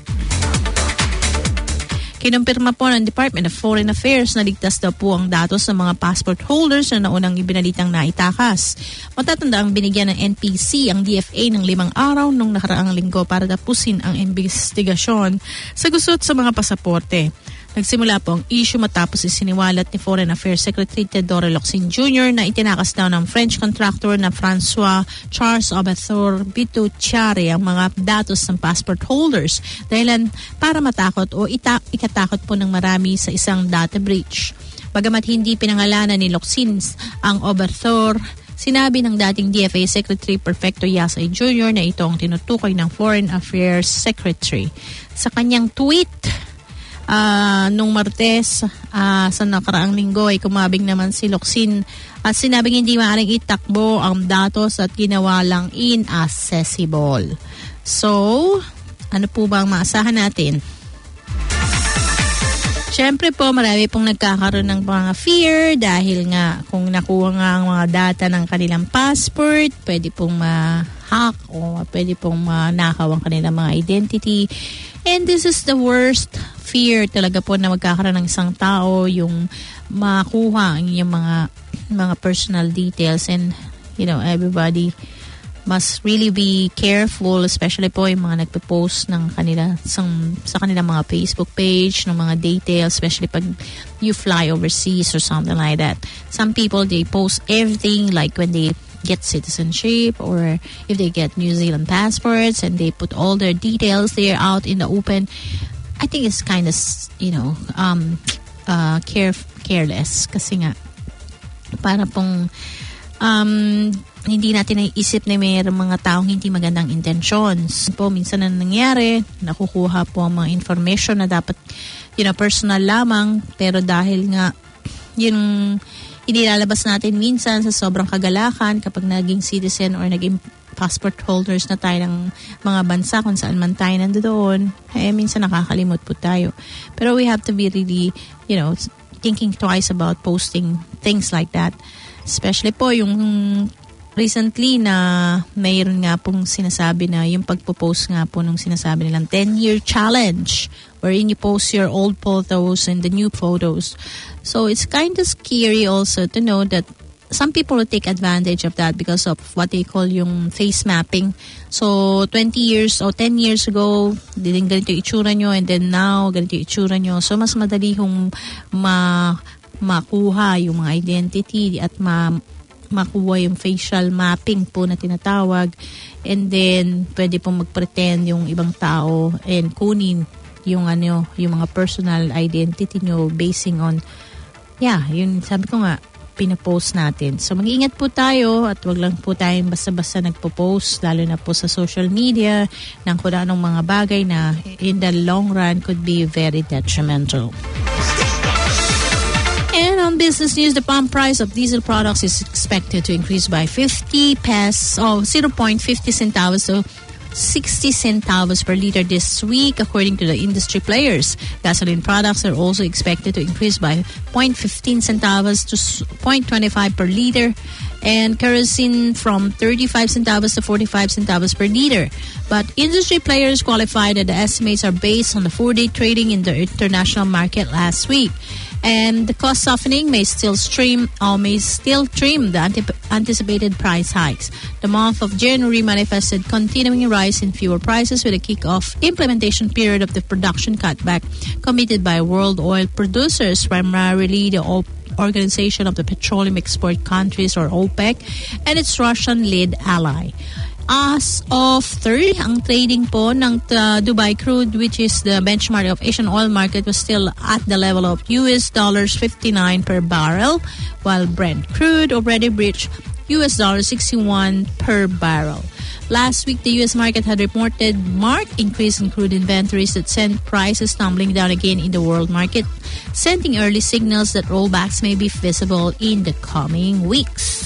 kinumpirma po ng Department of Foreign Affairs na ligtas daw po ang datos ng mga passport holders na naunang ibinalitang naitakas. Matatanda ang binigyan ng N P C ang D F A ng limang araw nung nakaraang linggo para tapusin ang investigasyon sa gusot sa mga pasaporte. Nagsimula po ang issue matapos isiniwalat ni Foreign Affairs Secretary Teodoro Locsin Junior na itinakas daw ng French contractor na Francois Charles Aubethor Bitucciari ang mga datos ng passport holders dahilan para matakot o ita- ikatakot po ng marami sa isang data breach. Bagamat hindi pinangalanan ni Locsin ang Aubethor, sinabi ng dating D F A Secretary Perfecto Yasay Junior na ito ang tinutukoy ng Foreign Affairs Secretary. Sa kanyang tweet, Uh, nung Martes uh, sa nakaraang linggo ay kumabing naman si Locsin at sinabing hindi maaaring itakbo ang datos at ginawa lang inaccessible. So, ano po ba ang maasahan natin? Siyempre po, marami pong nagkakaroon ng mga fear dahil nga kung nakuha nga ang mga data ng kanilang passport, pwede pong ma-hack o pwede pong manakaw ang kanilang mga identity. And this is the worst fear talaga po na magkakaroon ng isang tao, yung makuha ang inyong mga mga personal details, and you know, everybody must really be careful, especially po yung mga nagpo-post ng kanila sang, sa kanilang mga Facebook page ng mga details, especially pag you fly overseas or something like that. Some people, they post everything, like when they get citizenship or if they get New Zealand passports, and they put all their details there out in the open. I think it's kind of, you know, um, uh, care, careless kasi nga para pong um, hindi natin naiisip na may mga taong hindi magandang intentions. Po, minsan na nangyari, nakukuha po ang mga information na dapat, you know, personal lamang, pero dahil nga yung inilalabas natin minsan sa sobrang kagalakan kapag naging citizen or naging passport holders na tayo ng mga bansa kung saan man tayo nandoon, eh minsan nakakalimot po tayo. Pero we have to be really, you know, thinking twice about posting things like that. Especially po yung recently na mayroon nga pong sinasabi na yung pagpo-post nga po nung sinasabi nilang ten-year challenge wherein you post your old photos and the new photos. So it's kind of scary also to know that some people will take advantage of that because of what they call yung face mapping. So, twenty years or ten years ago, din ganito yung itsura nyo, and then now, ganito yung itsura nyo. So, mas madali yung ma makuha yung mga identity at ma makuha yung facial mapping po na tinatawag. And then, pwede pong mag-pretend yung ibang tao and kunin yung ano, yung mga personal identity nyo basing on, yeah, yun, sabi ko nga, pinapost natin. So mag-ingat po tayo at wag lang po tayong basta-basta nagpo-post, lalo na po sa social media ng kung anong mga bagay na in the long run could be very detrimental. And on business news, the pump price of diesel products is expected to increase by fifty pesos, oh, zero point five zero centavos to sixty centavos per liter this week, according to the industry players. Gasoline products are also expected to increase by zero point one five centavos to zero point two five per liter, and kerosene from thirty-five centavos to forty-five centavos per liter. But industry players qualify that the estimates are based on the four-day trading in the international market last week. And the cost softening may still stream or may still trim the antip- anticipated price hikes. The month of January manifested continuing rise in fuel prices with a kick-off implementation period of the production cutback committed by world oil producers, primarily the O- Organization of the Petroleum Export Countries or OPEC and its Russian-led ally. As of third, ang trading po ng uh, Dubai crude, which is the benchmark of Asian oil market, was still at the level of U S dollars fifty-nine per barrel, while Brent crude already breached U S dollars sixty-one per barrel. Last week, the U S market had reported marked increase in crude inventories that sent prices tumbling down again in the world market, sending early signals that rollbacks may be visible in the coming weeks.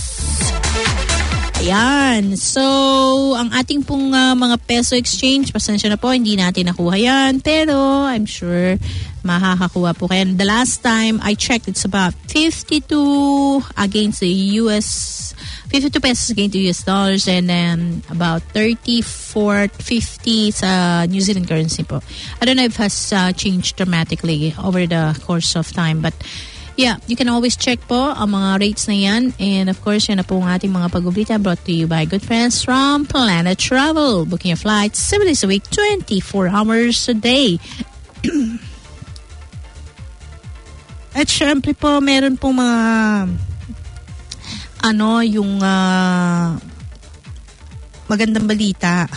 Ayan. So, ang ating pong uh, mga peso exchange, pasensya na po, hindi natin nakuha yan. Pero, I'm sure, makakakuha po kayo. The last time I checked, it's about fifty-two against the U S, fifty-two pesos against the U S dollars, and then about thirty-four fifty sa New Zealand currency po. I don't know if it has uh, changed dramatically over the course of time, but yeah, you can always check po ang mga rates na yan. And of course, yan na po ang ating mga pag-ublita brought to you by good friends from Planet Travel. Booking your flights seven days a week, twenty-four hours a day. At syempre po, meron po mga ano, yung uh, magandang balita.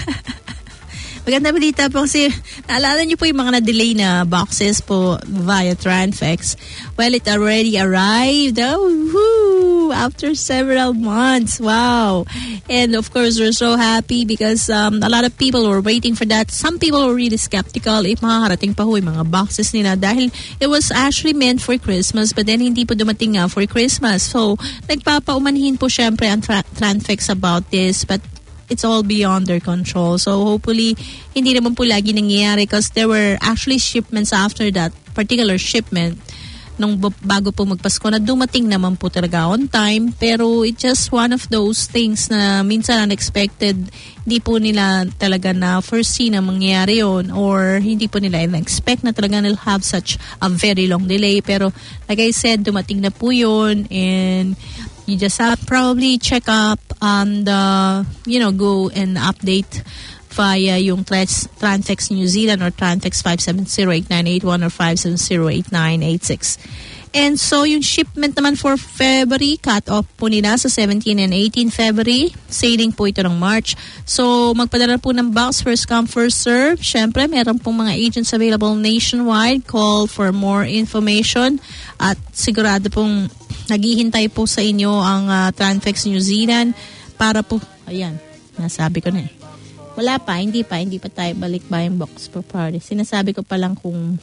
Magandang balita po kasi naalala niyo po yung mga na-delay na boxes po via Transfex. Well, it already arrived. Oh, woo! After several months. Wow. And of course, we're so happy because um, a lot of people were waiting for that. Some people were really skeptical if makakarating pa ho yung mga boxes nila dahil it was actually meant for Christmas but then hindi po dumating nga for Christmas. So, nagpapaumanhin po syempre ang tra- Transfex about this, but it's all beyond their control. So hopefully, hindi naman po lagi nangyayari because there were actually shipments after that particular shipment nung bago po magpasko na dumating naman po talaga on time. Pero it's just one of those things na minsan unexpected. Hindi po nila talaga na foresee na mangyayari yun or hindi po nila in-expect na talaga they'll have such a very long delay. Pero like I said, dumating na po yun and you just have probably check up and, uh, you know, go and update via yung Trans- Transfex New Zealand or Transfex five seven zero eight nine eight one or five seven zero eight nine eight six. And so, yung shipment naman for February, cut-off po nila sa seventeen and eighteen February. Sailing po ito ng March. So, magpadala po ng box, first come, first serve. Siyempre, meron pong mga agents available nationwide. Call for more information. At sigurado pong naghihintay po sa inyo ang uh, Transfex New Zealand para po, ayan, nasabi ko na eh. Wala pa, hindi pa, hindi pa tayo balik buying box for party. Sinasabi ko pa lang kung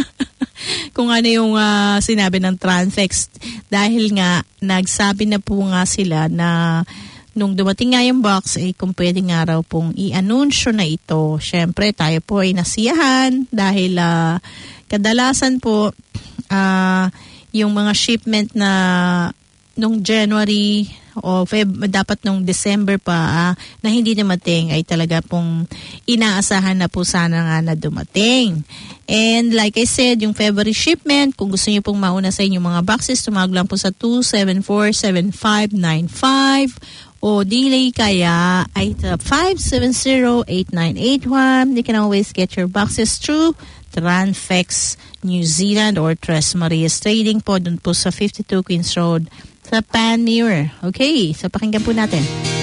kung ano yung uh, sinabi ng Transfex dahil nga nagsabi na po nga sila na nung dumating nga yung box eh kung pwede nga raw pong i-anunsyo na ito. Syempre tayo po ay nasiyahan dahil uh, kadalasan po uh, yung mga shipment na nung January o Feb, dapat nung December pa ah, na hindi dumating ay talaga pong inaasahan na po sana nga na dumating. And like I said, yung February shipment, kung gusto niyo pong mauna sa inyong mga boxes, tumawag lang po sa two seven four seven five nine five o delay kaya ay five seven zero eight nine eight one. You can always get your boxes through Transfex New Zealand or Tres Marias Trading po dun po sa fifty-two Queens Road sa Panmure. Okay, so pakinggan po natin.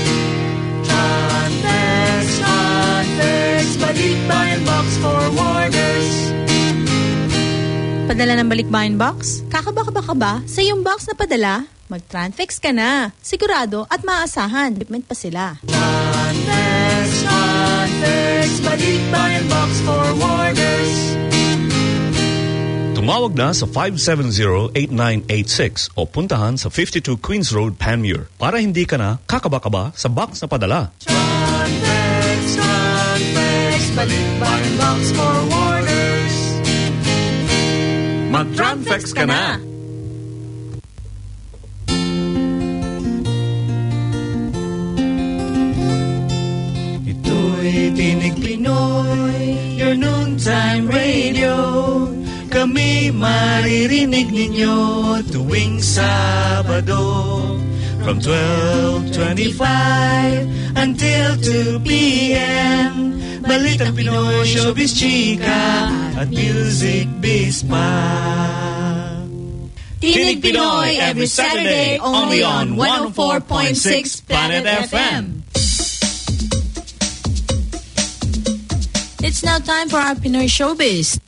Transfex, Transfex, balikbayan box forwarders. Padala ng balikbayan box? Kakaba-kaba ka ba? Sa yung box na padala? Mag-Tranflex ka na. Sigurado at maaasahan. Equipment pa sila. Tranflex, Tranflex, Balik-Bayan Box Forwarders. Tumawag na sa five seven zero, eight nine eight six o puntahan sa fifty-two Queens Road, Panmure para hindi ka na kakaba-kaba sa box na padala. Tranflex, Tranflex, Balik-Bayan Box Forwarders. Mag-Tranflex ka na. Ito'y Tinig Pinoy, your noontime radio. Kami maririnig ninyo tuwing Sabado from twelve twenty-five until two p.m. Balitang Pinoy, showbiz, chika at music biz pa. Tinig Pinoy every Saturday only on one oh four point six Planet F M. It's now time for our Pinoy Showbiz.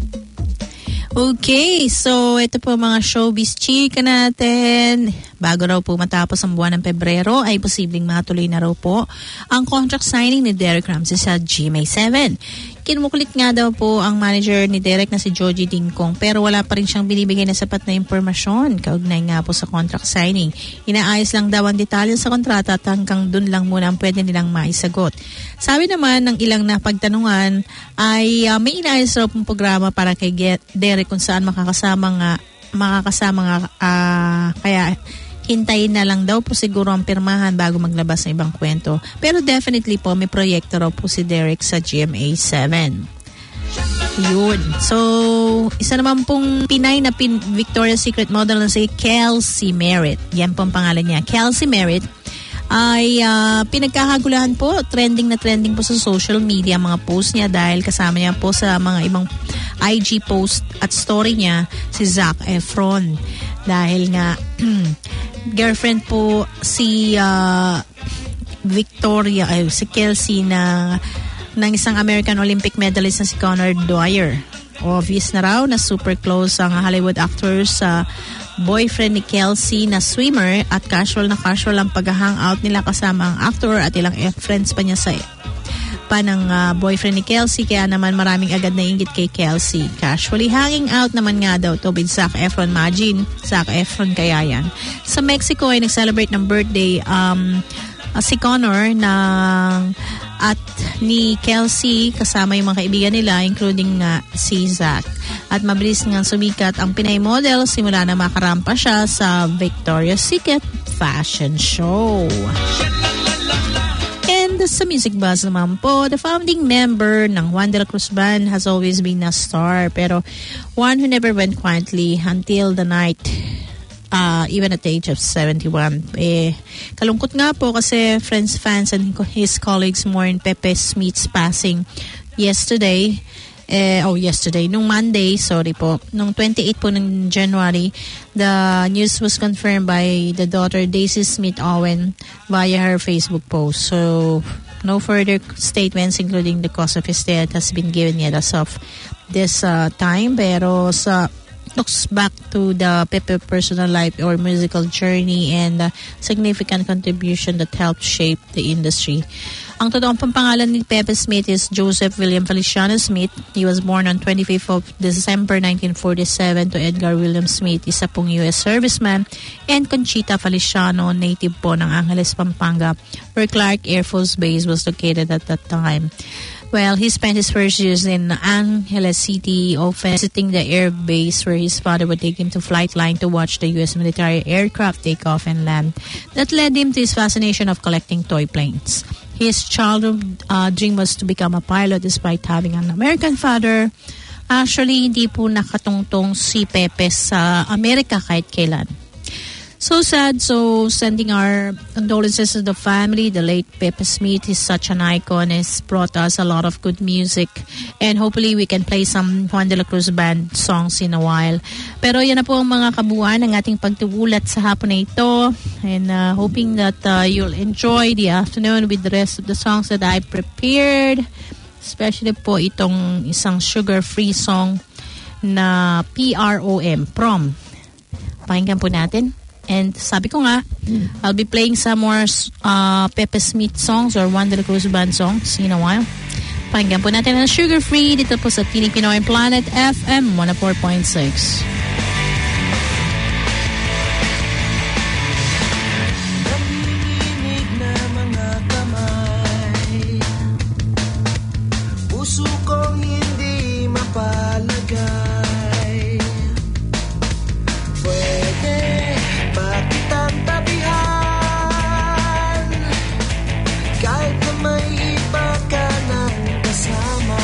Okay, so ito po mga showbiz chika natin. Bago raw po matapos ang buwan ng Pebrero ay posibleng matuloy na raw po ang contract signing ni Derek Ramsey sa G M A seven. Kinumukulit nga daw po ang manager ni Derek na si Joji Dingkong pero wala pa rin siyang binibigay na sapat na impormasyon kaugnay nga po sa contract signing. Inaayos lang daw ang detalye sa kontrata at hanggang dun lang muna ang pwede nilang maisagot. Sabi naman ng ilang napagtanungan ay uh, may inaayos raw pong programa para kay Derek kung saan makakasama nga makakasama nga uh, kaya hintayin na lang daw po siguro ang pirmahan bago maglabas ng ibang kwento. Pero definitely po may proyekto raw po si Derek sa G M A seven. Yun. So, isa naman pong Pinay na pin Victoria's Secret model na si Kelsey Merritt. Yan po ang pangalan niya. Kelsey Merritt ay uh, pinagkakagulahan po, trending na trending po sa social media mga post niya dahil kasama niya po sa mga ibang I G post at story niya si Zac Efron. Dahil nga girlfriend po si uh, Victoria, ay si Kelsey na ng isang American Olympic medalist na si Connor Dwyer. Obvious na raw na super close ang Hollywood actors sa uh, boyfriend ni Kelsey na swimmer at casual na casual ang pag-hangout nila kasama ang actor at ilang friends pa niya sa pa ng uh, boyfriend ni Kelsey kaya naman maraming agad na inggit kay Kelsey. Casually hanging out naman nga daw to with Zac Efron. Imagine, Zac Efron kaya yan. Sa Mexico ay nag-celebrate ng birthday um, uh, si Connor ng at ni Kelsey kasama yung mga kaibigan nila including uh, si Zac. At mabilis nga sumikat ang Pinay model simula na makarampa siya sa Victoria's Secret fashion show. And sa music buzz naman po, the founding member ng Juan de la Cruz Band has always been a star pero one who never went quietly until the night uh, even at the age of seventy-one. Eh, kalungkot nga po kasi friends, fans and his colleagues mourn Pepe Smith's passing yesterday. Eh, oh, yesterday. Nung Monday, sorry po. Nung twenty-eight po ng January, the news was confirmed by the daughter Daisy Smith Owen via her Facebook post. So, no further statements including the cause of his death has been given yet as of this uh, time. Pero sa looks back to the Pepe personal life or musical journey and the significant contribution that helped shape the industry. Ang totoong pampangalan ni Pepe Smith is Joseph William Feliciano Smith. He was born on twenty-fifth of December nineteen forty-seven to Edgar William Smith, isa pong U S serviceman, and Conchita Feliciano, native po ng Angeles, Pampanga, where Clark Air Force Base was located at that time. Well, he spent his first years in Angeles City, often visiting the air base where his father would take him to flight line to watch the U S military aircraft take off and land. That led him to his fascination of collecting toy planes. His childhood uh, dream was to become a pilot despite having an American father. Actually, hindi po nakatungtong si Pepe sa Amerika kahit kailan. So sad. So sending our condolences to the family. The late Pepe Smith is such an icon. Has brought us a lot of good music. And hopefully we can play some Juan de la Cruz Band songs in a while. Pero yan na po ang mga kabuuan ng ating pagtugulat sa hapon na ito. And uh, hoping that uh, you'll enjoy the afternoon with the rest of the songs that I prepared. Especially po itong isang sugar-free song na P R O M, Prom. Pakinggan po natin. And sabi ko nga, I'll be playing some more uh, Pepe Smith songs or Juan de la Cruz Band songs in a while. Pakinggan po natin ang Sugar Free dito po sa Tinig Pinoy Planet F M one oh four point six. Nanginginig na mga kamay, puso kong hindi mapalagay. Pwede ba kitang tabihan kahit na may iba ka nang kasama?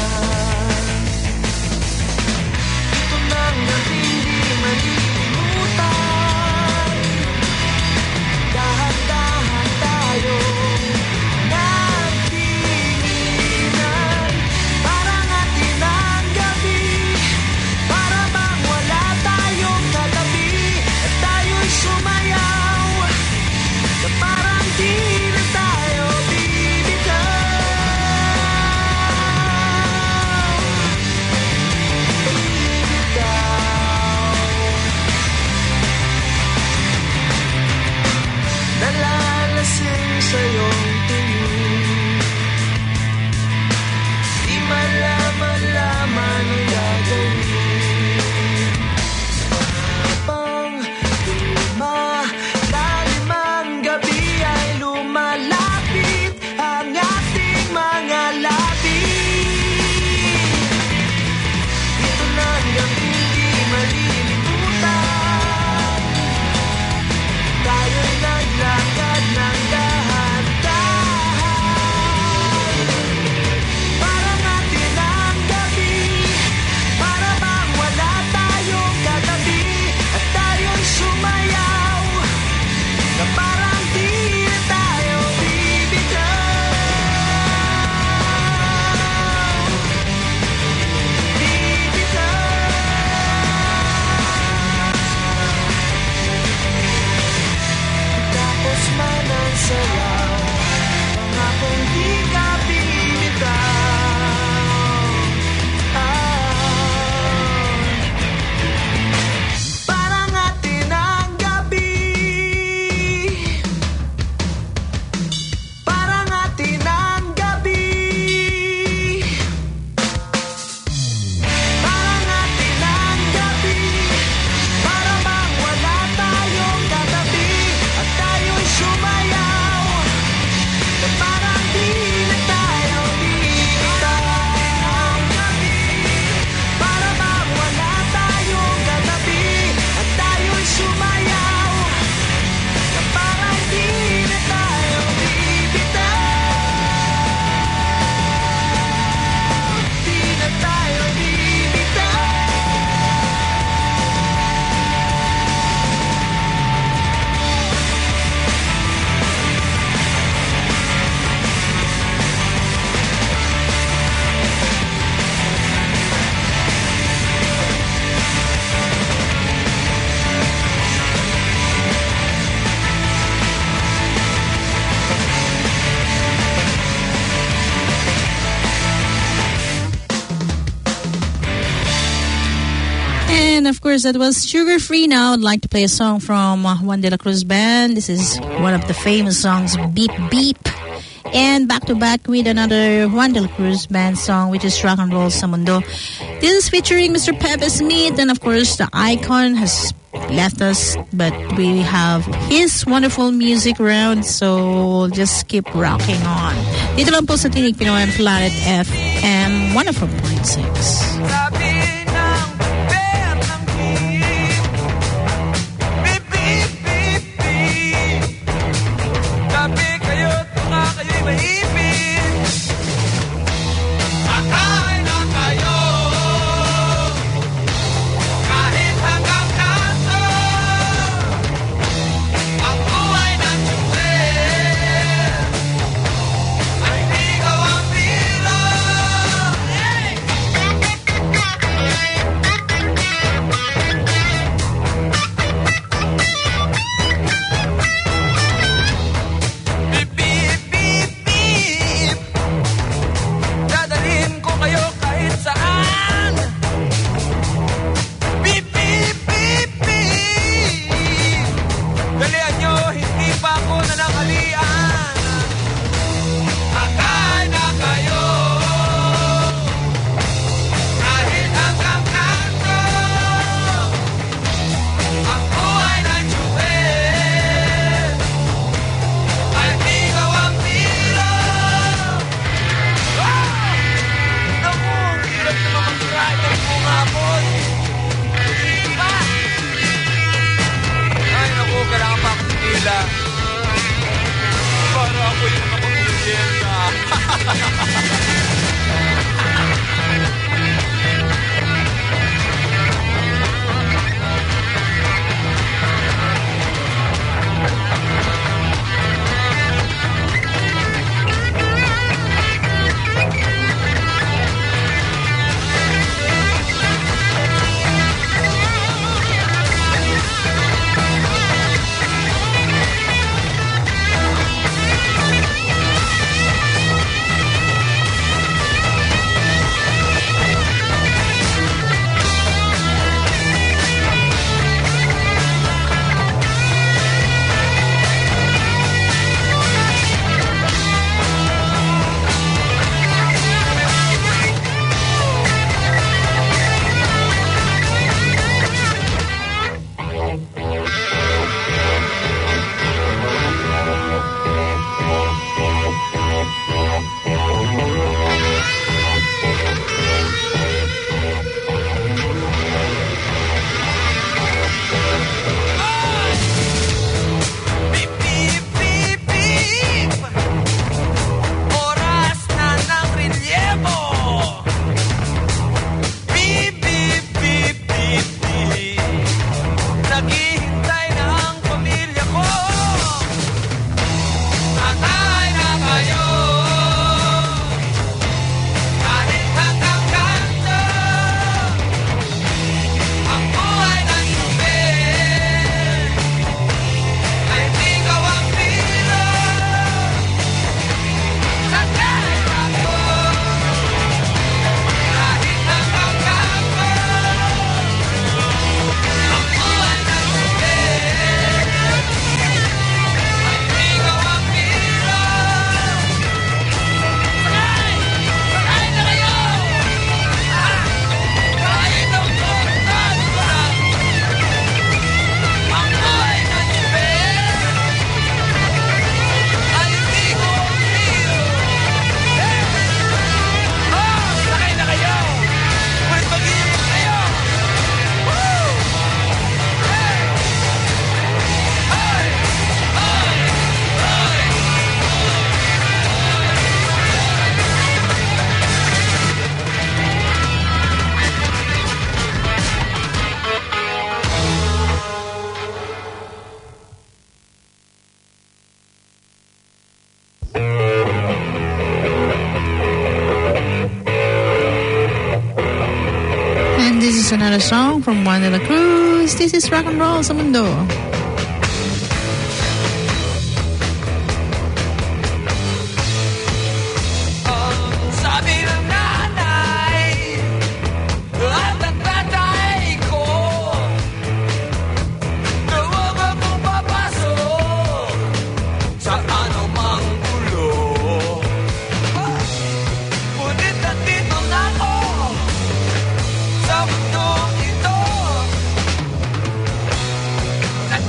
Ito nang hindi malilimutan. Dahan-dahan tayong nagtinginan. Parang atin ang gabi, para bang wala tayong katabi. At tayo'y sumayaw, na parang di na tayo bibitaw. Nalalasing sa iyong tingin, di malaman-laman ang gagawin. Habang lumalalim ang gabi ay lumalapit ang ating mga labi. Ito na hanggang hindi malilimutan. Tayo'y naglakad ng dahan-dahan. Parang atin ang gabi, para bang wala tayong katabi. At tayo'y sumayaw, na parang di na tayo bibitaw. Tapos man ang sayaw, pangakong di ka bibitaw. Ah, parang atin ang gabi, parang atin ang gabi, parang atin ang gabi, para bang wala tayong katabi. At tayo'y sumayaw, na parang di na tayo bibitaw. Para bang wala tayong katabi. At tayo'y sumayaw, na parang di na tayo bibitaw. Di na tayo bibitaw. And of course, that was Sugar Free. Now I'd like to play a song from uh, Juan de la Cruz Band. This is one of the famous songs, Beep Beep. And back to back with another Juan de la Cruz Band song, which is Rock and Roll Sa Mundo. This is featuring Mister Pepe Smith, and of course, the icon has left us, but we have his wonderful music around, so just keep rocking on. Dito lang po sa Tinig Pinoy Planet F M one oh four point six. Sabi kayo't mukha kayo'y maipin. Akay na kayo, kahit hanggang kanto. Ang buhay ng tsuper ay di ko ang biro. Hey! is another song from Juan de la Cruz. This is Rock and Roll sa Mundo. Sa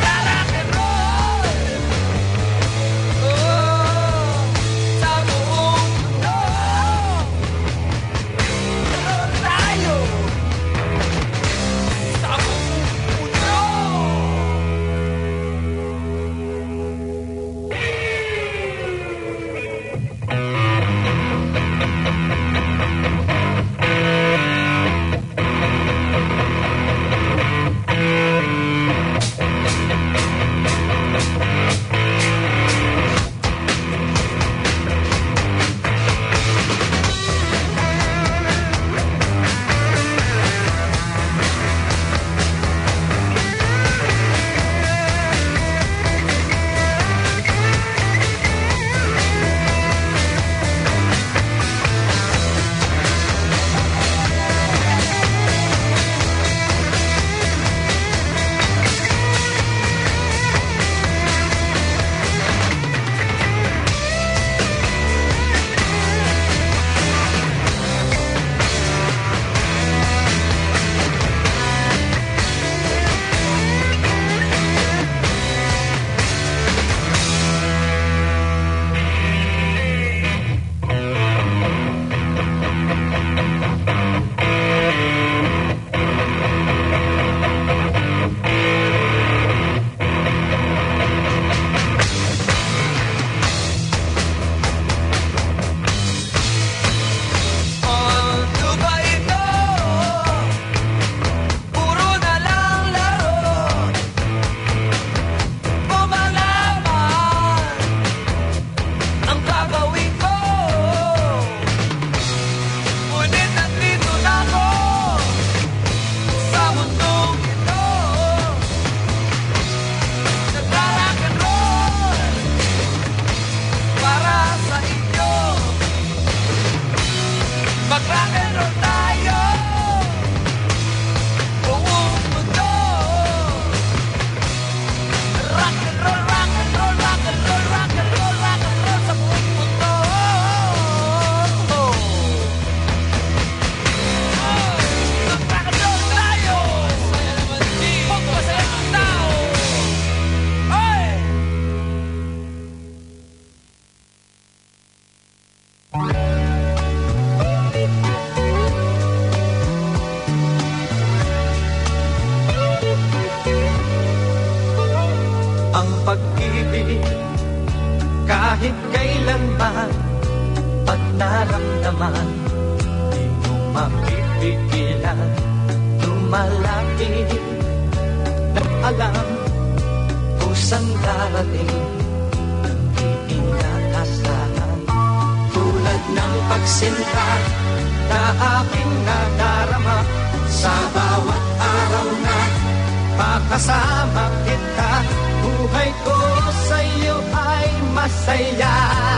Pag naramdaman, di mo mapipigilan. Lumalapit, nang alam kusang darating, nang di inaasahan. Tulad ng pagsinta na aking nadarama, sa bawat araw na makasama kita, buhay ko sa'yo ay masaya.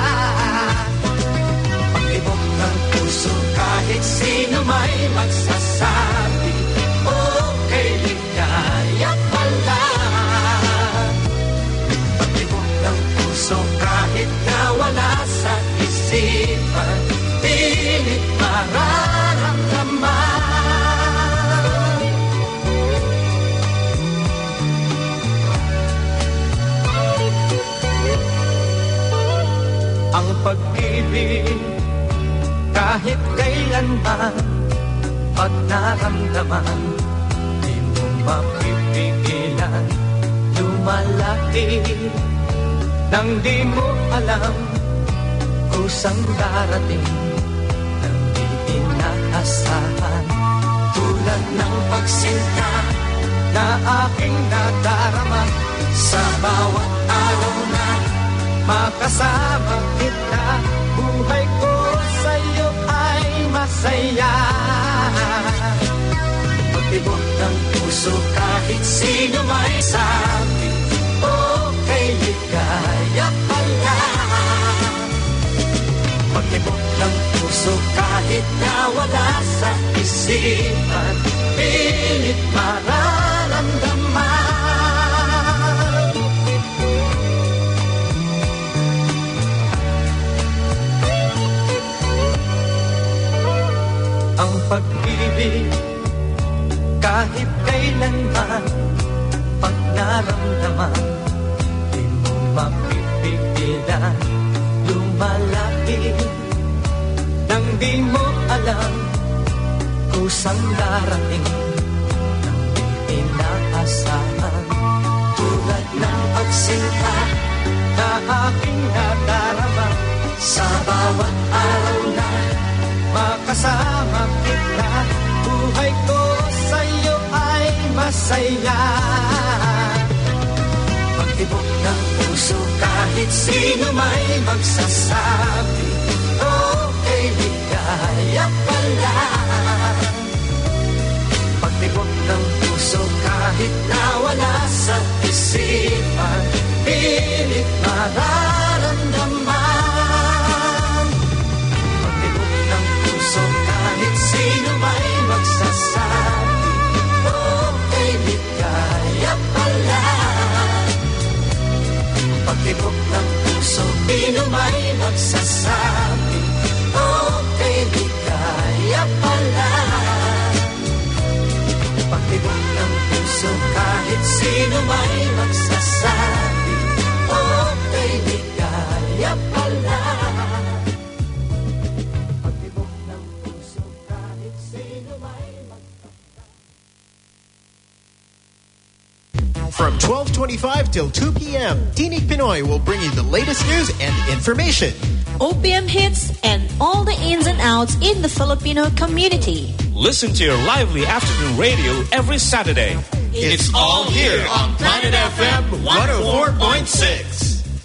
Pag-ibok ng puso kahit sino may magsasabi, okay, ligaya pala. Pag-ibok ng puso kahit na wala sa isipan, pilit mararamdaman. Ang pag-ibig kahit kailanman, pag naramdaman, di mo mapipigilan. Lumalapit nang di mo alam kusang darating, nang di inaasahan. Tulad ng pagsinta na aking nadarama, sa bawat araw na makasama kita, buhay ko sa'yo ay masaya. Pag-ibok ng puso kahit sino may sabi, okay, ligaya pala. Pag-ibok ng puso kahit na wala sa isipan, pilit mararamdaman. Ang pag-ibig kahit kailanman, pag naramdaman, di mo mapipigilan. Lumalapit nang di mo alam kusang darating, nang di inaasahan. Tulad ng pagsinta na aking nadarama, sa bawat araw na makasama kita, buhay ko sa'yo ay masaya. Pag-ibok ng puso kahit sino may magsasabi, okay, ligaya pala. Pag-ibok ng puso kahit na wala sa isipan, pilit mararamdaman. Pag-ibok ng puso kahit sino may magsasabi, okay, ligaya pala. Pag-ibok ng puso, sino may magsasabi, okay, ligaya pala. Pag-ibok ng puso kahit sino may magsasabi, okay, ligaya pala. From twelve twenty-five till two p.m., Tinig Pinoy will bring you the latest news and information. O P M hits and all the ins and outs in the Filipino community. Listen to your lively afternoon radio every Saturday. It's all here on Planet F M one oh four point six.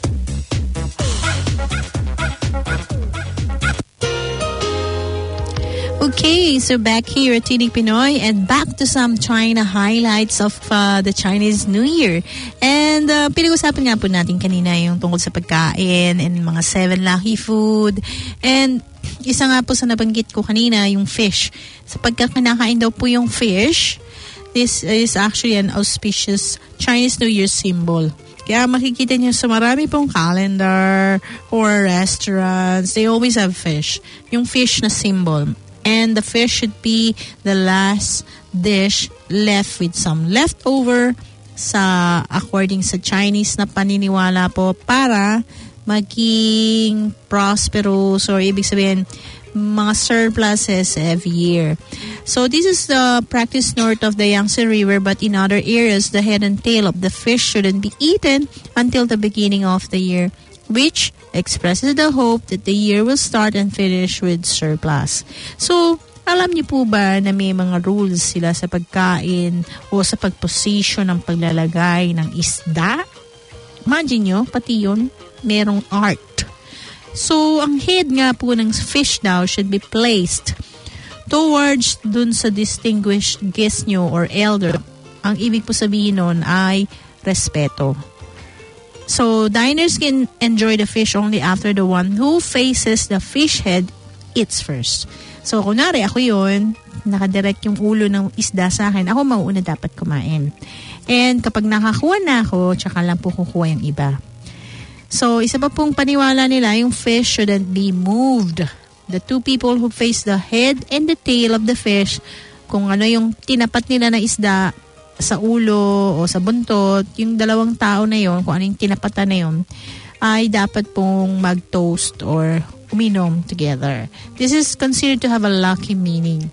Okay, so back here at Tinig Pinoy and back to some China highlights of uh, the Chinese New Year. And uh, pinag-usapan nga po natin kanina yung tungkol sa pagkain and mga seven lucky food. And isa nga po sa nabanggit ko kanina, yung fish. Sa pagkakanakain daw po yung fish, this is actually an auspicious Chinese New Year symbol. Kaya makikita niyo sa marami pong calendar or restaurants, they always have fish. Yung fish na symbol. And the fish should be the last dish left with some leftover sa according sa Chinese na paniniwala po para maging prosperous or ibig sabihin mga surpluses every year. So this is the practice north of the Yangtze River, but in other areas, the head and tail of the fish shouldn't be eaten until the beginning of the year. which expresses the hope that the year will start and finish with surplus. So, alam niyo po ba na may mga rules sila sa pagkain o sa pagposition ng paglalagay ng isda? Imagine nyo, pati yun, merong art. So, ang head nga po ng fish daw should be placed towards dun sa distinguished guest nyo or elder. Ang ibig po sabihin nun ay respeto. So, diners can enjoy the fish only after the one who faces the fish head eats first. So, kunwari, ako yun, nakadirect yung ulo ng isda sa akin, ako mauuna dapat kumain. And kapag nakakuha na ako, tsaka lang po kukuha yung iba. So, isa pa pong paniwala nila, yung fish shouldn't be moved. The two people who face the head and the tail of the fish, kung ano yung tinapat nila na isda sa ulo o sa buntot, yung dalawang tao na yon, kung ano yung tinapatan na yon, ay dapat pong mag-toast or uminom together. This is considered to have a lucky meaning.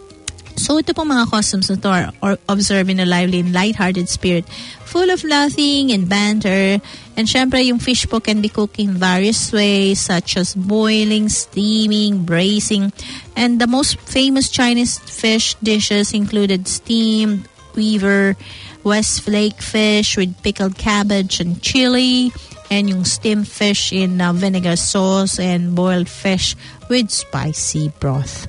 So ito pong mga customs na to are, are observed in a lively and light-hearted spirit, full of laughing and banter. And syempre, yung fish po can be cooked in various ways, such as boiling, steaming, braising. And the most famous Chinese fish dishes included steamed weaver, West Flake fish with pickled cabbage and chili, and yung steamed fish in uh, vinegar sauce, and boiled fish with spicy broth.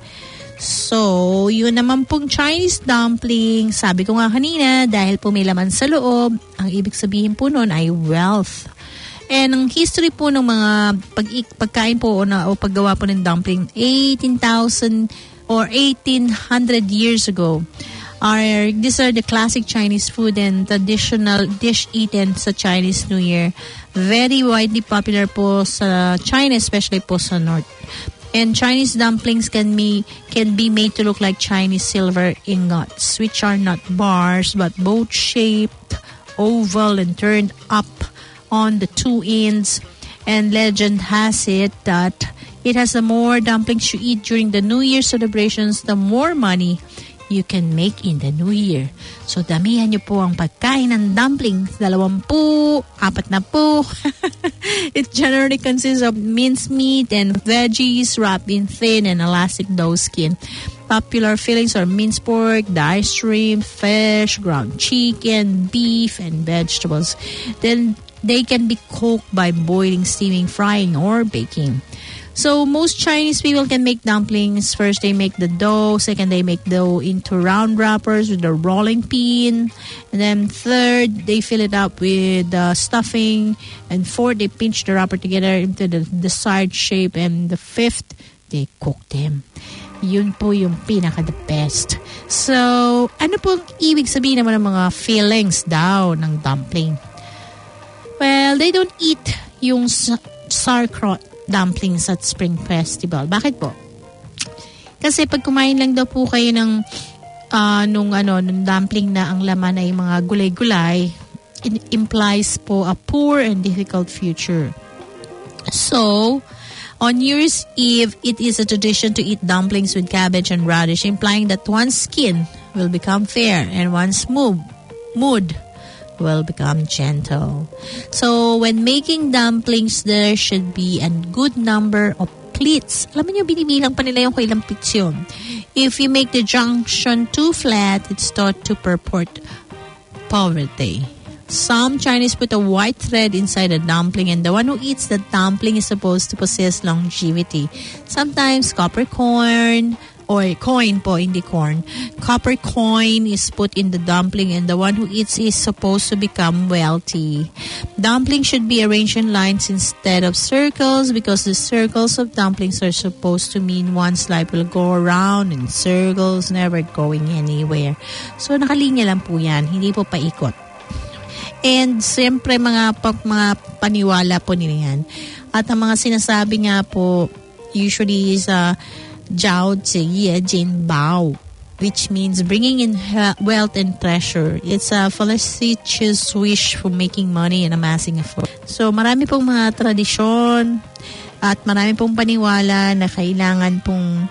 So, yun naman pong Chinese dumpling. Sabi ko nga kanina, dahil po may laman sa loob, ang ibig sabihin po nun ay wealth. And ang history po ng mga pag pagkain po o, na, o paggawa po ng dumpling, eighteen thousand or eighteen hundred years ago. Are, these are the classic Chinese food and traditional dish eaten sa Chinese New Year. Very widely popular po sa China, especially po sa North. And Chinese dumplings can be, can be made to look like Chinese silver ingots, which are not bars, but boat-shaped, oval, and turned up on the two ends. And legend has it that it has the more dumplings you eat during the New Year celebrations, the more money you can make in the new year. So, damihan nyo po ang pagkain ng dumplings. Dalawampu, apat na po. It generally consists of minced meat and veggies wrapped in thin and elastic dough skin. Popular fillings are minced pork, diced shrimp, fish, ground chicken, beef, and vegetables. Then, they can be cooked by boiling, steaming, frying, or baking. So, most Chinese people can make dumplings. First, they make the dough. Second, they make dough into round wrappers with a rolling pin. And then third, they fill it up with uh, stuffing. And fourth, they pinch the wrapper together into the desired shape. And the fifth, they cook them. Yun po yung pinaka-the best. So, ano po ang ibig sabihin naman ng mga fillings daw ng dumpling? Well, they don't eat yung sauerkraut dumplings at Spring Festival. Bakit po? Kasi pag kumain lang daw po kayo ng uh, nung ano, nung dumpling na ang laman ay mga gulay-gulay, it implies po a poor and difficult future. So, on New Year's Eve, it is a tradition to eat dumplings with cabbage and radish, implying that one's skin will become fair and one's mood, mood will become gentle. So, when making dumplings, there should be a good number of pleats. Alam niyo, binibilang pa nila yung kailang pleats yun. If you make the junction too flat, it's thought to purport poverty. Some Chinese put a white thread inside a dumpling, and the one who eats the dumpling is supposed to possess longevity. Sometimes copper coin, or coin po, hindi corn. Copper coin is put in the dumpling, and the one who eats is supposed to become wealthy. Dumplings should be arranged in lines instead of circles, because the circles of dumplings are supposed to mean one's life will go around in circles, never going anywhere. So, nakalinya lang po yan. Hindi po paikot. And, siyempre, mga, mga paniwala po nila yan. At ang mga sinasabi nga po, usually is a uh, Jiao Ziye Jin Bao, which means bringing in wealth and treasure. It's a felicitous wish for making money and amassing a fortune. So, marami pong mga tradisyon at marami pong paniwala na kailangan pong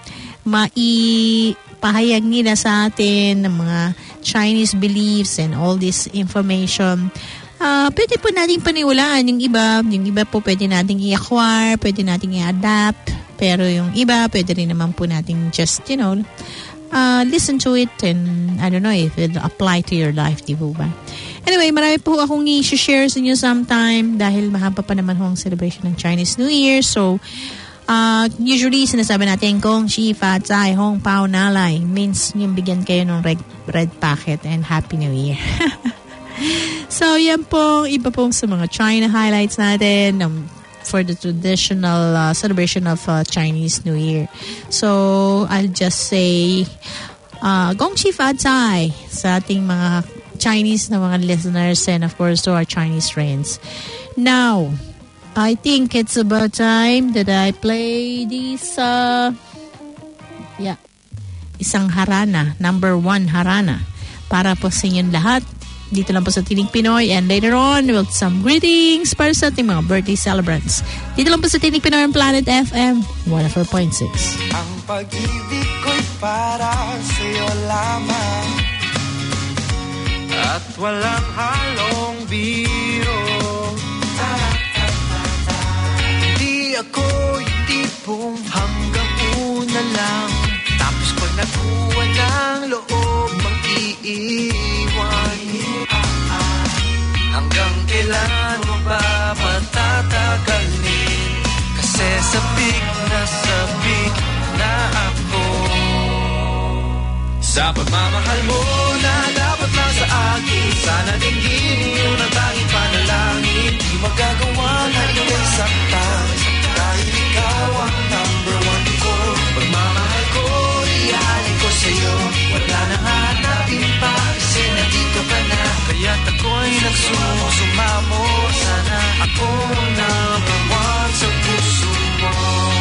maipahayag nila sa atin ng mga Chinese beliefs and all this information. Ah, pwede po nating paniwalaan yung iba. Yung iba po pwede nating i-acquire, pwede nating i-adapt. Pero yung iba, pwede rin naman po nating just, you know, uh, listen to it and I don't know if it apply to your life, di po ba? Anyway, marami po akong i-share sa inyo sometime dahil mahaba pa naman ho ang celebration ng Chinese New Year. So, uh, usually, sinasabi natin kung Shi Fa Zai Hong Pao Nalai means yung bigyan kayo ng red, red packet and Happy New Year. So, yan po, iba pong sa mga China highlights natin um, for the traditional uh, celebration of uh, Chinese New Year. So, I'll just say, uh, Gong Xi Fa Zai sa ating mga Chinese na mga listeners and of course to our Chinese friends. Now, I think it's about time that I play this, uh, yeah, isang harana, number one harana, para po sa inyong lahat. Dito lang po sa Tinig Pinoy and later on with some greetings para sa ating mga birthday celebrants. Dito lang po sa Tinig Pinoy on Planet F M one oh four point six. Ang pag-ibig ko'y para sa'yo lamang at walang halong biro. Hindi ako yung tipong hanggang una lang, tapos pag nakuha ng loob mang iiwan. Hanggang kailan mo ba patatagalin? Kasi sabik na sabik na ako sa pagmamahal mo na dapat na sa akin. Sana dinggin yun ang tanging panalangin. Di magagawa na ikaw'y saktan dahil ikaw ang number one ko. Pagmamahal ko, iaalin ko sa'yo. Wala nang hanapin pa kasi nandito ka na. Kaya't ako'y nagsusumamo. Sana ako number one sa puso mo.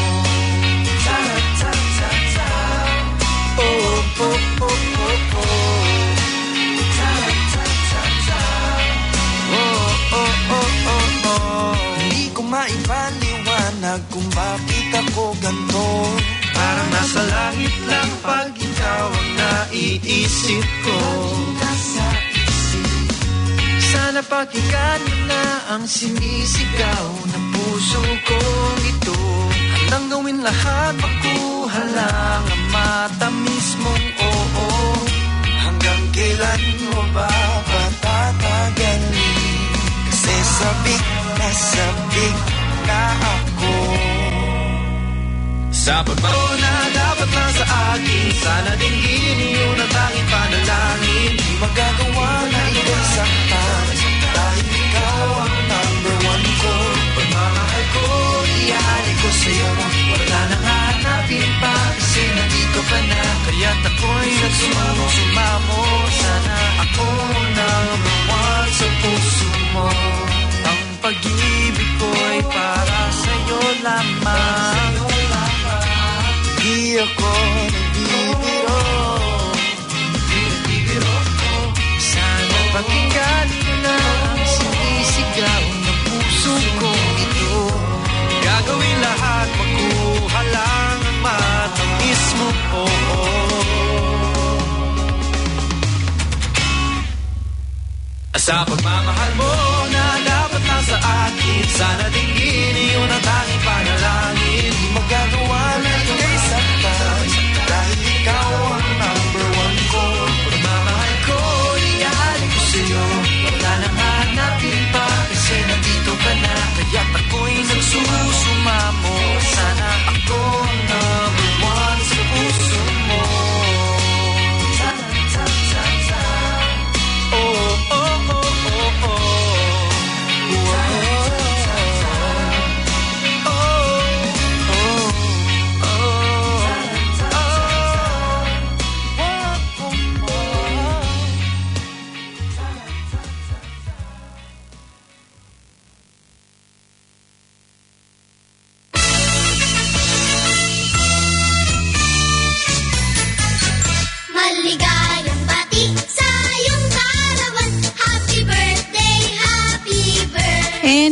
Ta-ta-ta-ta. Oh, oh, oh, oh, oh. Ta-ta-ta-ta. Oh, oh, oh, oh, oh. Hindi ko maipaliwanag kung bakit ako ganito. Parang nasa langit lang pag ikaw ang naiisip ko. Sana pakinggan mo na ang sinisigaw ng puso kong ito. Handang gawin lahat, makuha lang ang matamis mong oo. Hanggang kailan mo ba patatagalin? Kasi sabik na sabik ka ako. Sa pagmaro na dapat na sa akin, sana dinggin yun ang tanging panalangin. Di magagawa na ikaw'y saktan dahil ikaw ang number one ko. Pagmamahal ko, iaalin ko sa'yo. Wala nang hanapin pa kasi nandito ka na. Kaya't ako'y nagsusumamo. Sana ako number one sa puso mo. Ang pag-ibig ko'y para sa'yo lamang. Di ako nagbibiro. Nagbibiro ko. Sana pakinggan mo na ang sinisigaw ng puso ko ito. Gagawin lahat, makuha lang ang matamis mo. Oh, oh. Sa pagmamahal mo na dapat na sa akin, sana dinggin yun ang tanging panalangin. Di magagawa na ikaw'y saktan dahil ikaw ang number one ko. Pagmamahal ko, iaalin ko sa'yo. Wala nang hanapin pa kasi nandito ka na. Kaya't ako'y nagsusumamo. Sana ako ang number one sa puso mo. Ta-ta-ta-ta. Oh, oh, oh, oh, oh.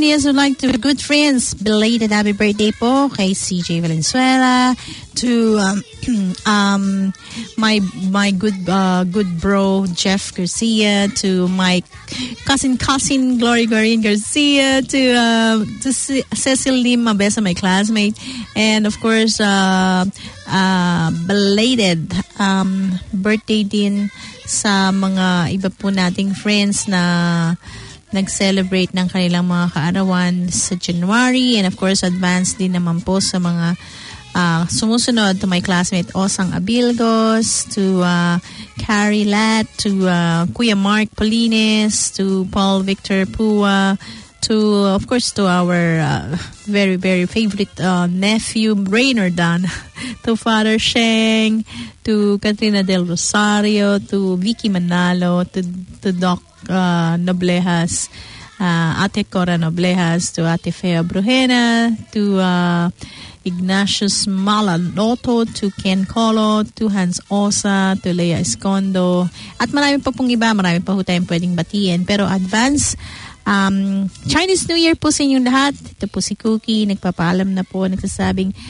yes would like to good friends. Belated happy birthday po kay C J Valenzuela, to um, um my my good uh, good bro Jeff Garcia, to my cousin cousin Glory Guarin Garcia, to uh, to C- Cecil Lim Mabesa, my classmate, and of course uh, uh, belated um, birthday din sa mga iba po nating friends na nag-celebrate ng kanilang mga kaarawan sa January, and of course advance din naman po sa mga uh, sumusunod, to my classmate Osang Abilgos, to uh, Carrie Lat, to uh, Kuya Mark Polines, to Paul Victor Pua, to of course to our uh, very very favorite uh, nephew Rainer Dan, to Father Sheng, to Katrina Del Rosario, to Vicky Manalo, to to Doc uh, Noblejas, uh, Ate Cora Noblejas, to Ate Fea Brujena, to uh, Ignatius Malanoto, to Ken Colo, to Hans Osa, to Lea Escondo, at marami pa pong iba, marami pa po tayong pwedeng batiin, pero advance Um, Chinese New Year po sa inyong lahat. Ito po si Cookie, nagpapaalam na po, nagsasabing